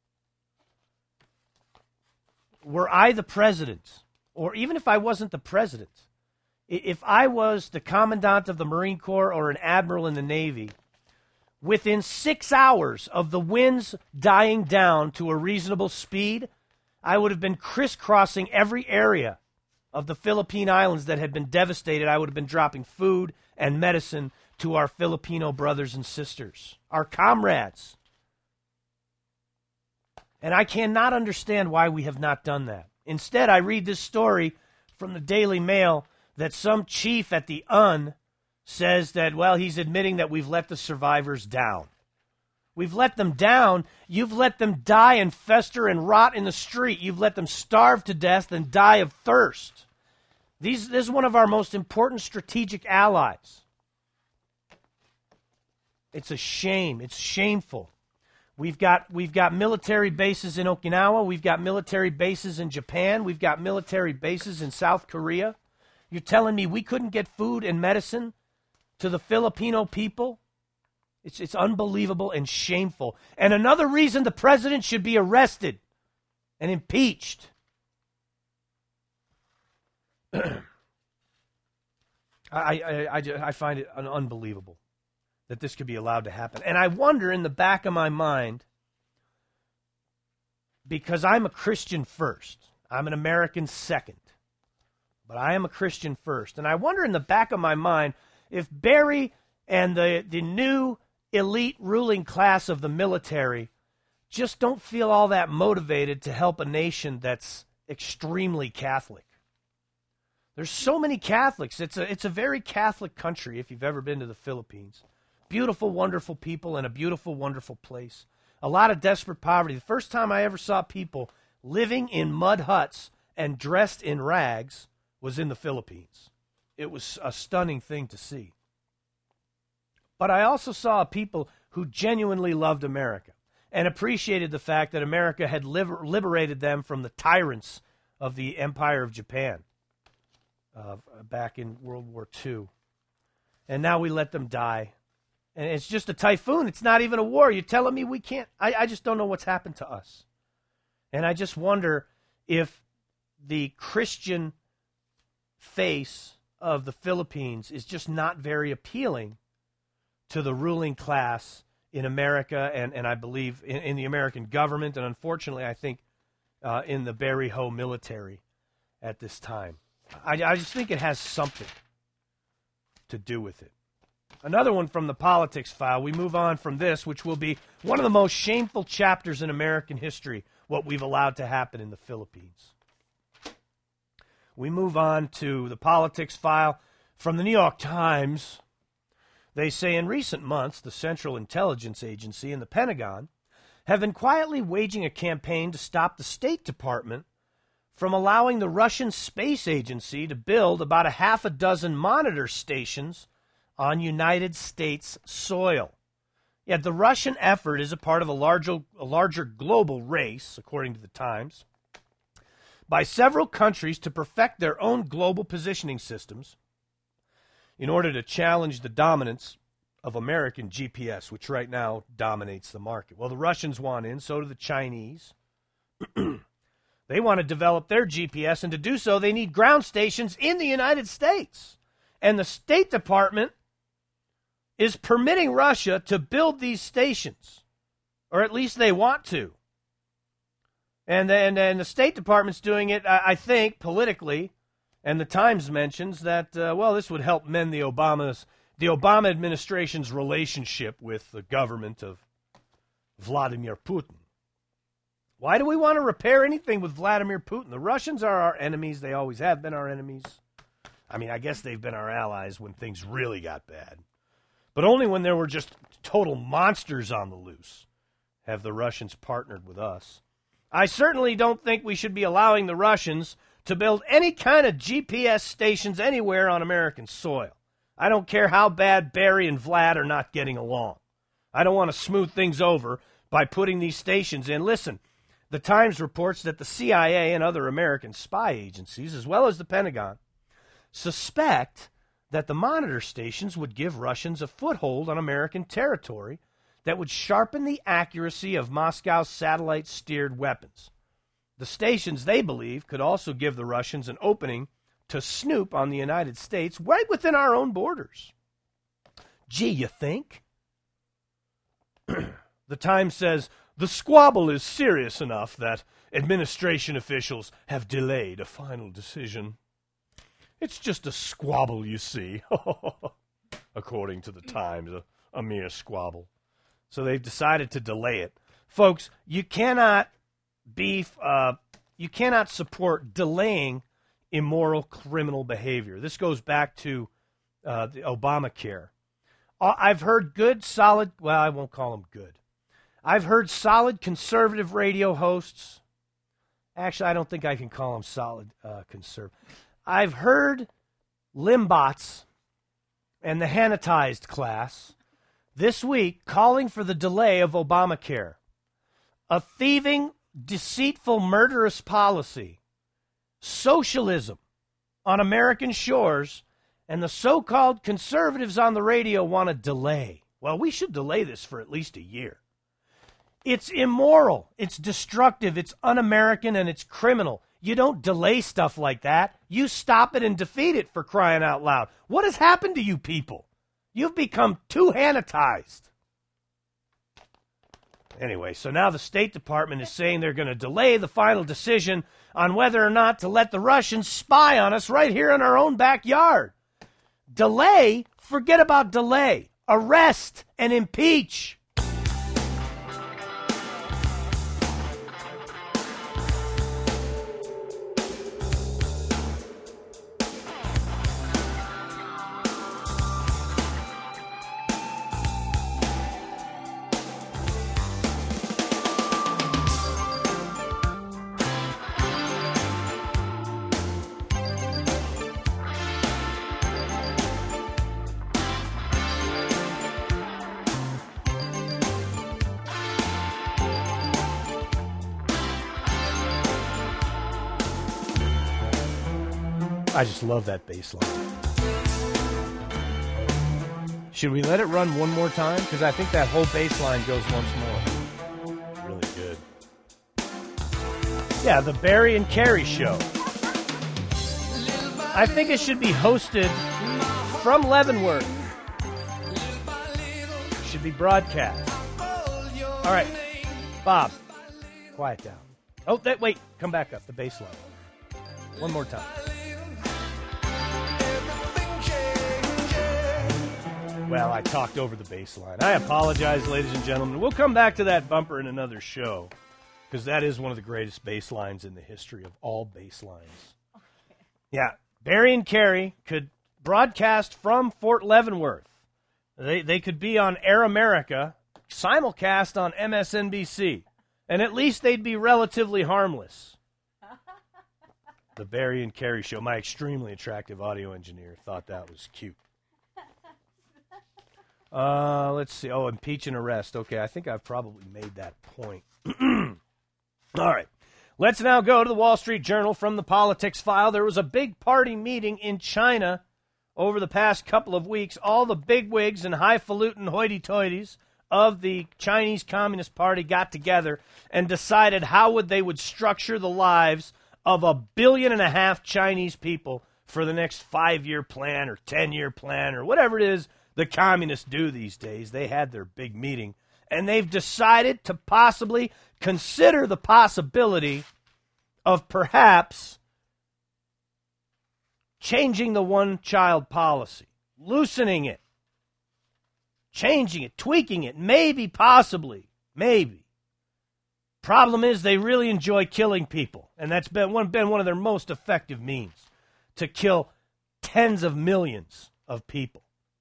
A: Were I the president, or even if I wasn't the president, if I was the commandant of the Marine Corps or an admiral in the Navy, within six hours of the winds dying down to a reasonable speed, I would have been crisscrossing every area of the Philippine Islands that had been devastated. I would have been dropping food and medicine to our Filipino brothers and sisters, our comrades. And I cannot understand why we have not done that. Instead, I read this story from the Daily Mail that some chief at the U N says that, well, he's admitting that we've let the survivors down. We've let them down. You've let them die and fester and rot in the street. You've let them starve to death and die of thirst. These, this is one of our most important strategic allies. It's a shame. It's shameful. We've got, we've got military bases in Okinawa. We've got military bases in Japan. We've got military bases in South Korea. You're telling me we couldn't get food and medicine to the Filipino people? It's, it's unbelievable and shameful. And another reason the president should be arrested and impeached. I, I, I, I find it unbelievable that this could be allowed to happen. And I wonder in the back of my mind, because I'm a Christian first, I'm an American second, but I am a Christian first. And I wonder in the back of my mind if Barry and the, the new elite ruling class of the military just don't feel all that motivated to help a nation that's extremely Catholic. There's so many Catholics. It's a, it's a very Catholic country if you've ever been to the Philippines. Beautiful, wonderful people and a beautiful, wonderful place. A lot of desperate poverty. The first time I ever saw people living in mud huts and dressed in rags was in the Philippines. It was a stunning thing to see. But I also saw people who genuinely loved America and appreciated the fact that America had liber- liberated them from the tyrants of the Empire of Japan uh, back in World War Two. And now we let them die. And it's just a typhoon. It's not even a war. You're telling me we can't. I, I just don't know what's happened to us. And I just wonder if the Christian face of the Philippines is just not very appealing to the ruling class in America and, and I believe in, in the American government and unfortunately I think uh, in the Barry Ho military at this time. I, I just think it has something to do with it. Another one from the politics file. We move on from this, which will be one of the most shameful chapters in American history. what we've allowed to happen in the Philippines. We move on to the politics file from the New York Times. They say in recent months, the Central Intelligence Agency and the Pentagon have been quietly waging a campaign to stop the State Department from allowing the Russian Space Agency to build about a half a dozen monitor stations on United States soil. Yet the Russian effort is a part of a larger, a larger global race, according to the Times, by several countries to perfect their own global positioning systems in order to challenge the dominance of American G P S, which right now dominates the market. Well, the Russians want in, so do the Chinese. They want to develop their G P S, and to do so, they need ground stations in the United States. And the State Department is permitting Russia to build these stations, or at least they want to. And then and the State Department's doing it, I, I think, politically. And the Times mentions that, uh, well, this would help mend the Obama's, the Obama administration's relationship with the government of Vladimir Putin. Why do we want to repair anything with Vladimir Putin? The Russians are our enemies. They always have been our enemies. I mean, I guess they've been our allies when things really got bad. But only when there were just total monsters on the loose have the Russians partnered with us. I certainly don't think we should be allowing the Russians to build any kind of G P S stations anywhere on American soil. I don't care how bad Barry and Vlad are not getting along. I don't want to smooth things over by putting these stations in. Listen, the Times reports that the C I A and other American spy agencies, as well as the Pentagon, suspect that the monitor stations would give Russians a foothold on American territory that would sharpen the accuracy of Moscow's satellite-steered weapons. The stations, they believe, could also give the Russians an opening to snoop on the United States right within our own borders. Gee, you think? The Times says, the squabble is serious enough that administration officials have delayed a final decision. It's just a squabble, you see. According to the Times, a, a mere squabble. So they've decided to delay it. Folks, you cannot be, uh, you cannot support delaying immoral criminal behavior. This goes back to uh, the Obamacare. Uh, I've heard good, solid, well, I won't call them good. I've heard solid conservative radio hosts. Actually, I don't think I can call them solid uh, conservative. I've heard Limbots and the Hannitized class this week calling for the delay of Obamacare. A thieving, deceitful, murderous policy. Socialism on American shores, and the so-called conservatives on the radio want to delay. Well, we should delay this for at least a year. It's immoral, it's destructive, it's un-American, and it's criminal. You don't delay stuff like that. You stop it and defeat it, for crying out loud. What has happened to you people? You've become too Hannitized. Anyway, so now the State Department is saying they're going to delay the final decision on whether or not to let the Russians spy on us right here in our own backyard. Delay? Forget about delay. Arrest and impeach. I just love that bass line. Should we let it run one more time? Because I think that whole bass line goes once more. Really good. Yeah, the Barry and Carrie Show. I think it should be hosted from Leavenworth. It should be broadcast. All right, Bob, quiet down. Oh, that, wait, come back up, the bass line. One more time. Well, I talked over the bass line. I apologize, ladies and gentlemen. We'll come back to that bumper in another show. because that is one of the greatest bass lines in the history of all bass lines. Okay. Yeah, Barry and Carey could broadcast from Fort Leavenworth. They they could be on Air America, simulcast on M S N B C, and at least they'd be relatively harmless. The Barry and Carey Show. My extremely attractive audio engineer thought that was cute. Uh, let's see. Oh, impeach and arrest. Okay, I think I've probably made that point. All right. Let's now go to the Wall Street Journal from the politics file. There was a big party meeting in China over the past couple of weeks. All the bigwigs and highfalutin hoity-toities of the Chinese Communist Party got together and decided how would they would structure the lives of a billion and a half Chinese people for the next five-year plan or ten-year plan or whatever it is the communists do these days. They had their big meeting, and they've decided to possibly consider the possibility of perhaps changing the one-child policy, loosening it, changing it, tweaking it, maybe, possibly, maybe. Problem is they really enjoy killing people, and that's been one, been one of their most effective means, to kill tens of millions of people.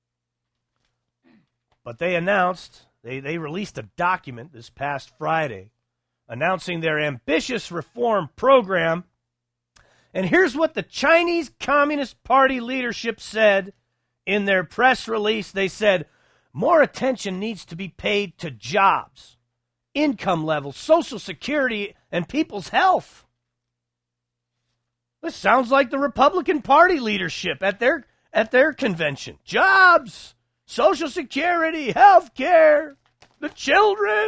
A: But they announced, they, they released a document this past Friday announcing their ambitious reform program. And here's what the Chinese Communist Party leadership said in their press release. They said, more attention needs to be paid to jobs, income levels, Social Security, and people's health. This sounds like the Republican Party leadership at their at their convention. Jobs, Social Security, health care, the children.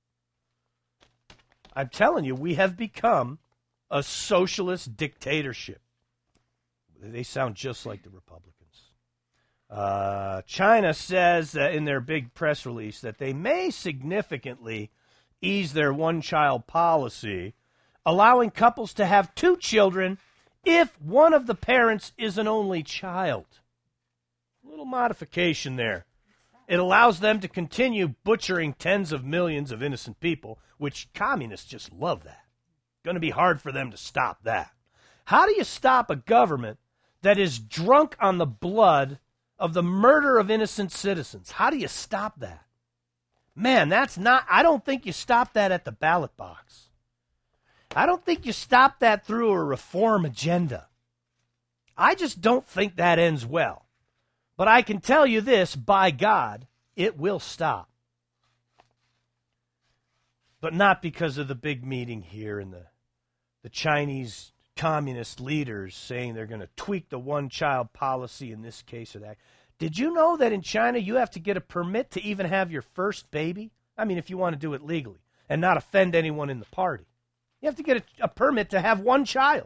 A: I'm telling you, we have become a socialist dictatorship. They sound just like the Republicans. Uh, China says uh, in their big press release that they may significantly ease their one-child policy, allowing couples to have two children if one of the parents is an only child. A little modification there. It allows them to continue butchering tens of millions of innocent people, which communists just love that. Going to be hard for them to stop that. How do you stop a government that is drunk on the blood of the murder of innocent citizens? How do you stop that? Man, that's not, I don't think you stop that at the ballot box. I don't think you stop that through a reform agenda. I just don't think that ends well. But I can tell you this, by God, it will stop. But not because of the big meeting here and the, the Chinese communist leaders saying they're going to tweak the one-child policy in this case or that. Did you know that in China you have to get a permit to even have your first baby? I mean, if you want to do it legally and not offend anyone in the party. You have to get a, a permit to have one child.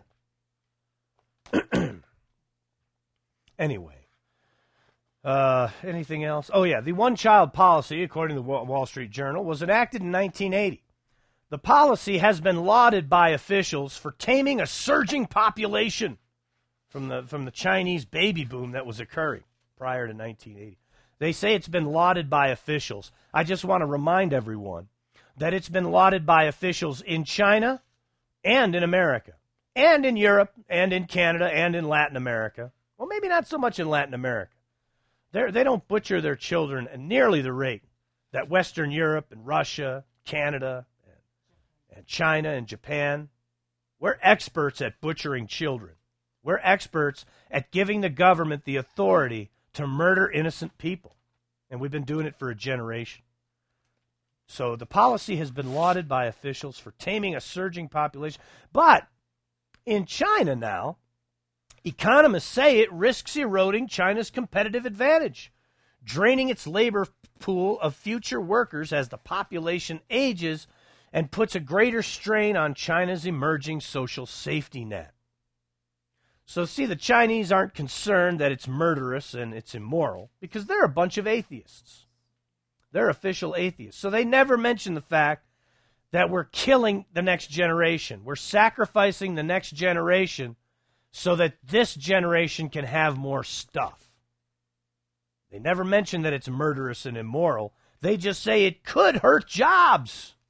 A: Anyway. Uh, anything else? Oh, yeah. The one-child policy, according to the Wall Street Journal, was enacted in nineteen eighty. The policy has been lauded by officials for taming a surging population from the from the Chinese baby boom that was occurring prior to nineteen eighty. They say it's been lauded by officials. I just want to remind everyone that it's been lauded by officials in China and in America and in Europe and in Canada and in Latin America. Well, maybe not so much in Latin America. They're, they don't butcher their children at nearly the rate that Western Europe and Russia, Canada, and, and China and Japan. We're experts at butchering children. We're experts at giving the government the authority to murder innocent people. And we've been doing it for a generation. So the policy has been lauded by officials for taming a surging population. But in China now, economists say it risks eroding China's competitive advantage, draining its labor pool of future workers as the population ages and puts a greater strain on China's emerging social safety net. So, see, the Chinese aren't concerned that it's murderous and it's immoral because they're a bunch of atheists. They're official atheists. So they never mention the fact that we're killing the next generation. We're sacrificing the next generation so that this generation can have more stuff. They never mention that it's murderous and immoral. They just say it could hurt jobs.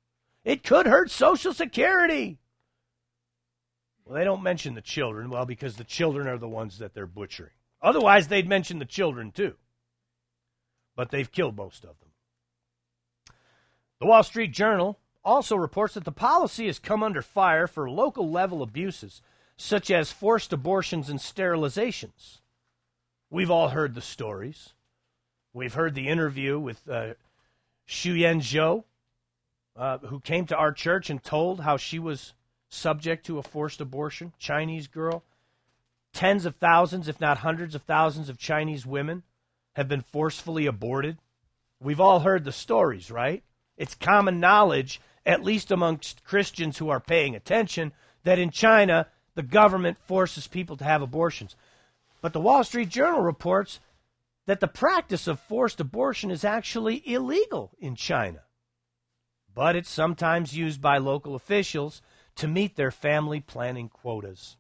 A: It could hurt Social Security. Well, they don't mention the children, well, because the children are the ones that they're butchering. Otherwise, they'd mention the children, too. But they've killed most of them. The Wall Street Journal also reports that the policy has come under fire for local-level abuses, such as forced abortions and sterilizations. We've all heard the stories. We've heard the interview with uh, Xuyen Zhou, uh, who came to our church and told how she was subject to a forced abortion, Chinese girl. Tens of thousands, if not hundreds of thousands of Chinese women have been forcefully aborted. We've all heard the stories, right? It's common knowledge, at least amongst Christians who are paying attention, that in China, the government forces people to have abortions. But the Wall Street Journal reports that the practice of forced abortion is actually illegal in China. But it's sometimes used by local officials to meet their family planning quotas.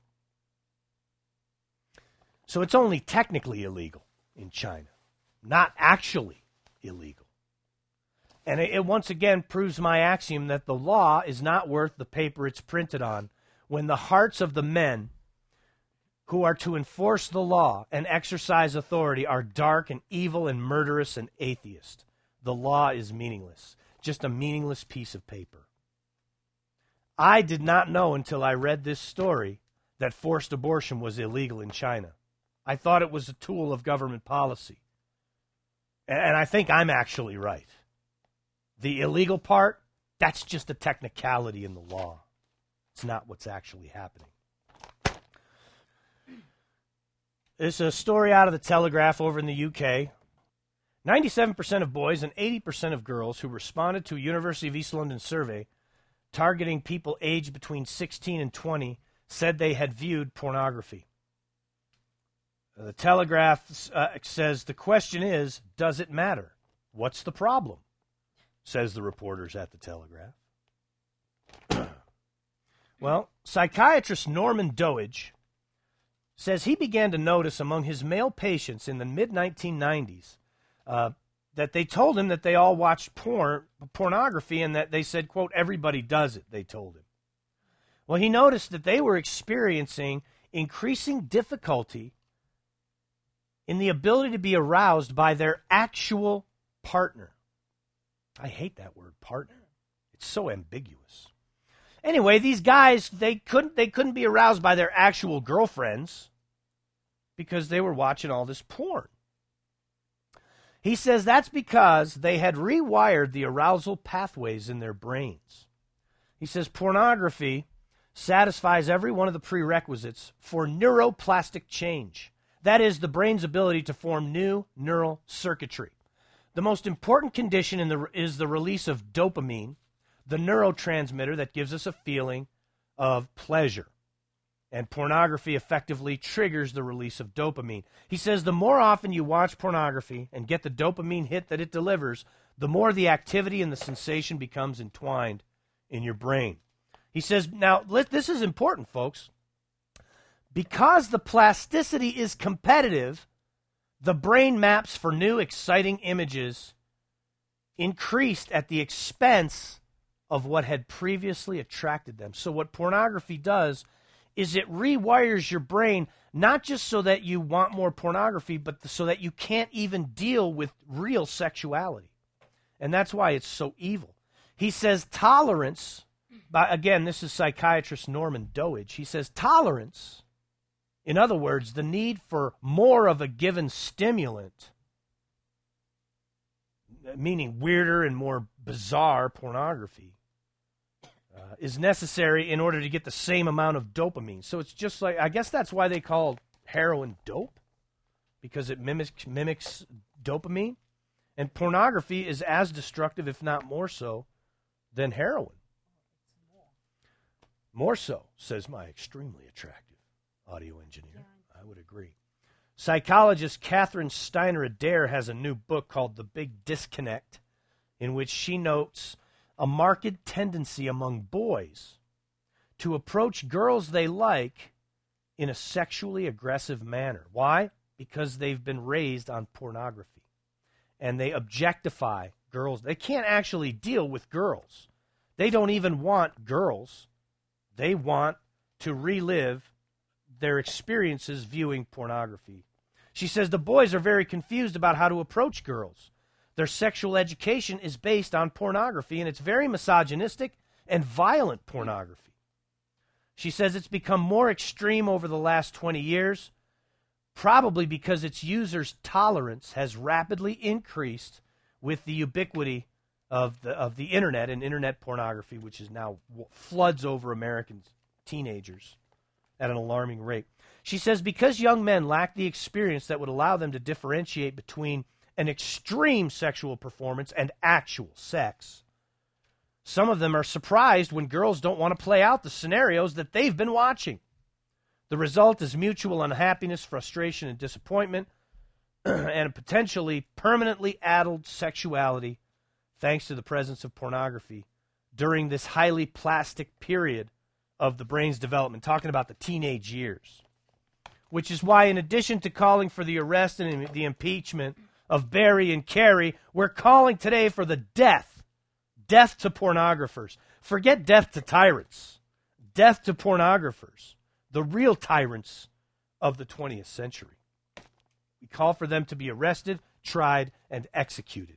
A: So it's only technically illegal in China, not actually illegal. And it, it once again proves my axiom that the law is not worth the paper it's printed on when the hearts of the men who are to enforce the law and exercise authority are dark and evil and murderous and atheist. The law is meaningless, just a meaningless piece of paper. I did not know until I read this story that forced abortion was illegal in China. I thought it was a tool of government policy. And I think I'm actually right. The illegal part, that's just a technicality in the law. It's not what's actually happening. There's a story out of the Telegraph over in the U K. ninety-seven percent of boys and eighty percent of girls who responded to a University of East London survey targeting people aged between sixteen and twenty said they had viewed pornography. The Telegraph uh, says the question is, does it matter? What's the problem? Says the reporters at the Telegraph. Well, psychiatrist Norman Doidge says he began to notice among his male patients in the mid nineteen nineties uh, that they told him that they all watched porn, pornography and that they said, quote, everybody does it, they told him. Well, he noticed that they were experiencing increasing difficulty in the ability to be aroused by their actual partner. I hate that word, partner. It's so ambiguous. Anyway, these guys, they couldn't they couldn't be aroused by their actual girlfriends because they were watching all this porn. He says that's because they had rewired the arousal pathways in their brains. He says pornography satisfies every one of the prerequisites for neuroplastic change. That is, the brain's ability to form new neural circuitry. The most important condition in the, is the release of dopamine, the neurotransmitter that gives us a feeling of pleasure. And pornography effectively triggers the release of dopamine. He says the more often you watch pornography and get the dopamine hit that it delivers, the more the activity and the sensation becomes entwined in your brain. He says, now, let, this is important, folks. Because the plasticity is competitive, the brain maps for new exciting images increased at the expense of what had previously attracted them. So what pornography does is it rewires your brain, not just so that you want more pornography, but so that you can't even deal with real sexuality. And that's why it's so evil. He says tolerance, by, again, this is psychiatrist Norman Doidge. He says tolerance, in other words, the need for more of a given stimulant, meaning weirder and more bizarre pornography, uh, is necessary in order to get the same amount of dopamine. So it's just like, I guess that's why they call heroin dope, because it mimics, mimics dopamine. And pornography is as destructive, if not more so, than heroin. More so, says my extremely attractive audio engineer. I would agree. Psychologist Catherine Steiner Adair has a new book called The Big Disconnect, in which she notes a marked tendency among boys to approach girls they like in a sexually aggressive manner. Why? Because they've been raised on pornography. And they objectify girls. They can't actually deal with girls They don't even want girls. They want to relive their experiences viewing pornography. She says the boys are very confused about how to approach girls. Their sexual education is based on pornography, and it's very misogynistic and violent pornography. She says it's become more extreme over the last twenty years, probably because its users' tolerance has rapidly increased with the ubiquity of the of the internet and internet pornography, which is now floods over American teenagers at an alarming rate. She says because young men lack the experience that would allow them to differentiate between an extreme sexual performance and actual sex, some of them are surprised when girls don't want to play out the scenarios that they've been watching. The result is mutual unhappiness, frustration, and disappointment, and a potentially permanently addled sexuality thanks to the presence of pornography during this highly plastic period of the brain's development, talking about the teenage years. Which is why, in addition to calling for the arrest and the impeachment of Barry and Kerry, we're calling today for the death, death to pornographers. Forget death to tyrants, death to pornographers, the real tyrants of the twentieth century. We call for them to be arrested, tried, and executed.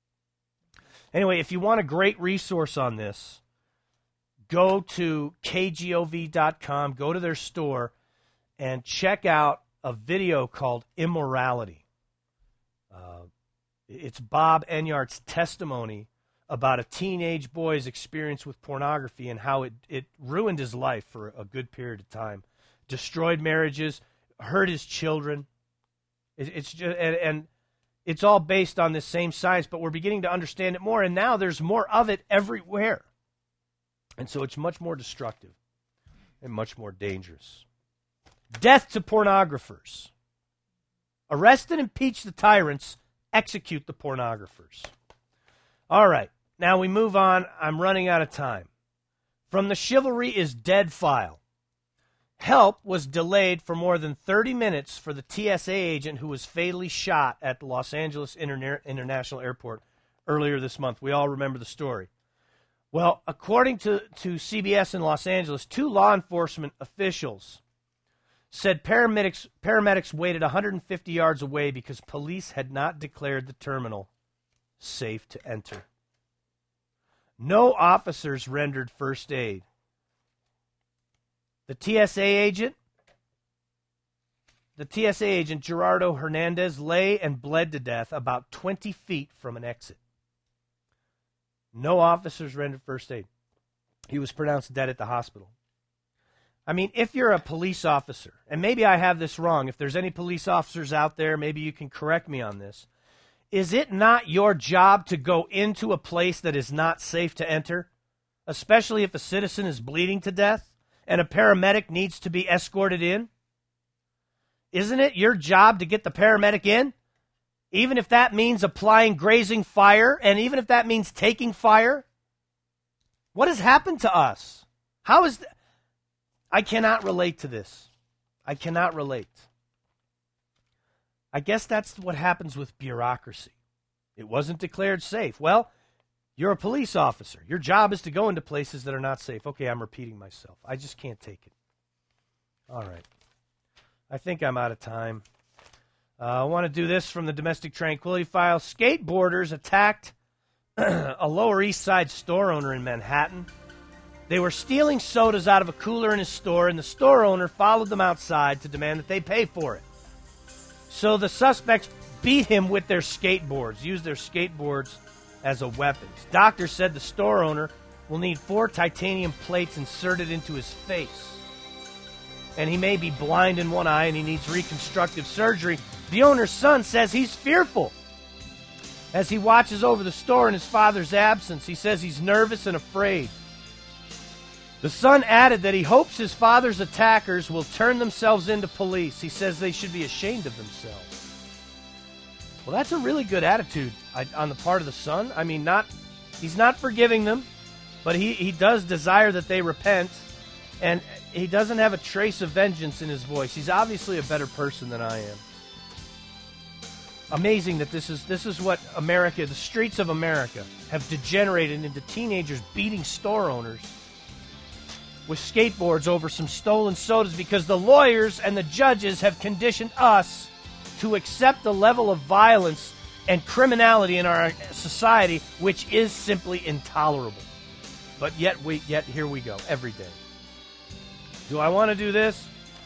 A: Anyway, if you want a great resource on this, go to K G O V dot com, go to their store, and check out a video called Immorality. Uh, it's Bob Enyart's testimony about a teenage boy's experience with pornography and how it, it ruined his life for a good period of time, destroyed marriages, hurt his children. It, it's just, and, and it's all based on this same science, but we're beginning to understand it more, and now there's more of it everywhere. And so it's much more destructive and much more dangerous. Death to pornographers. Arrest and impeach the tyrants, execute the pornographers. All right, now we move on. I'm running out of time. From the Chivalry is Dead file. Help was delayed for more than thirty minutes for the T S A agent who was fatally shot at the Los Angeles Interna- International Airport earlier this month. We all remember the story. Well, according to, to C B S in Los Angeles, two law enforcement officials said paramedics paramedics waited one hundred fifty yards away because police had not declared the terminal safe to enter. No officers rendered first aid. The T S A agent, the T S A agent Gerardo Hernandez lay and bled to death about twenty feet from an exit. No officers rendered first aid. He was pronounced dead at the hospital. I mean, if you're a police officer, and maybe I have this wrong, if there's any police officers out there, maybe you can correct me on this. Is it not your job to go into a place that is not safe to enter, especially if a citizen is bleeding to death and a paramedic needs to be escorted in? Isn't it your job to get the paramedic in? Even if that means applying grazing fire, and even if that means taking fire? What has happened to us? How is th- I cannot relate to this. I cannot relate. I guess that's what happens with bureaucracy. It wasn't declared safe. Well, you're a police officer. Your job is to go into places that are not safe. Okay, I'm repeating myself. I just can't take it. All right. I think I'm out of time. Uh, I want to do this from the Domestic Tranquility File. Skateboarders attacked a Lower East Side store owner in Manhattan. They were stealing sodas out of a cooler in his store, and the store owner followed them outside to demand that they pay for it. So the suspects beat him with their skateboards, used their skateboards as a weapon. Doctors said the store owner will need four titanium plates inserted into his face. And he may be blind in one eye and he needs reconstructive surgery. The owner's son says he's fearful. As he watches over the store in his father's absence, he says he's nervous and afraid. The son added that he hopes his father's attackers will turn themselves into police. He says they should be ashamed of themselves. Well, that's a really good attitude on the part of the son. I mean, not he's not forgiving them, but he, he does desire that they repent, and he doesn't have a trace of vengeance in his voice. He's obviously a better person than I am. amazing that this is this is what America, the streets of America, have degenerated into teenagers beating store owners with skateboards over some stolen sodas because the lawyers and the judges have conditioned us to accept the level of violence and criminality in our society, which is simply intolerable. But yet, we yet here we go every day. Do I want to do this?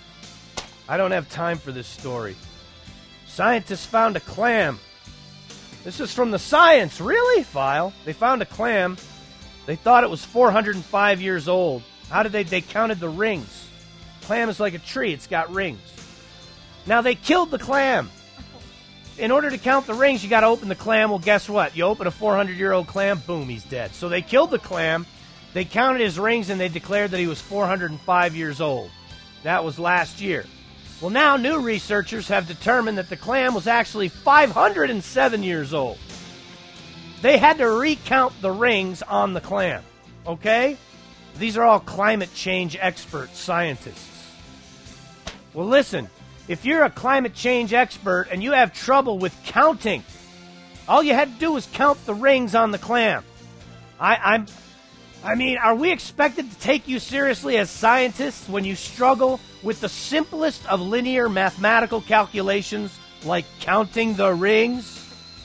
A: I don't have time for this story. Scientists found a clam. This is from the Science, really? File. They found a clam. They thought it was four hundred five years old. How did they? They counted the rings. Clam is like a tree. It's got rings. Now, they killed the clam. In order to count the rings, you got to open the clam. Well, guess what? You open a four hundred year old clam, boom, he's dead. So they killed the clam. They counted his rings, and they declared that he was four hundred five years old. That was last year. Well, now new researchers have determined that the clam was actually five hundred seven years old. They had to recount the rings on the clam. Okay? These are all climate change expert scientists. Well, listen, if you're a climate change expert and you have trouble with counting, all you had to do was count the rings on the clam. I, I'm, I mean, are we expected to take you seriously as scientists when you struggle with the simplest of linear mathematical calculations like counting the rings?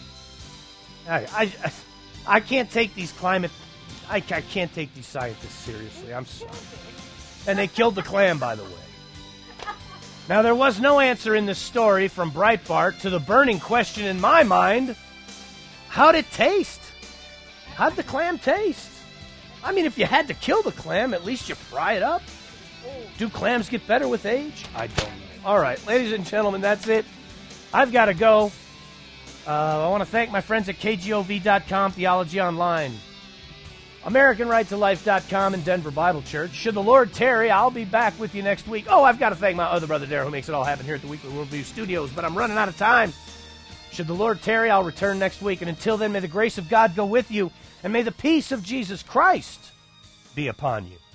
A: I, I, I can't take these climate... I, I can't take these scientists seriously. I'm sorry. And they killed the clam, by the way. Now, there was no answer in this story from Breitbart to the burning question in my mind, how'd it taste? How'd the clam taste? I mean, if you had to kill the clam, at least you fry it up. Do clams get better with age? I don't know. All right, ladies and gentlemen, that's it. I've got to go. Uh, I want to thank my friends at K G O V dot com, Theology Online, American Right to Life dot com, and Denver Bible Church. Should the Lord tarry, I'll be back with you next week. Oh, I've got to thank my other brother, Darryl, who makes it all happen here at the Weekly Worldview Studios, but I'm running out of time. Should the Lord tarry, I'll return next week. And until then, may the grace of God go with you, and may the peace of Jesus Christ be upon you.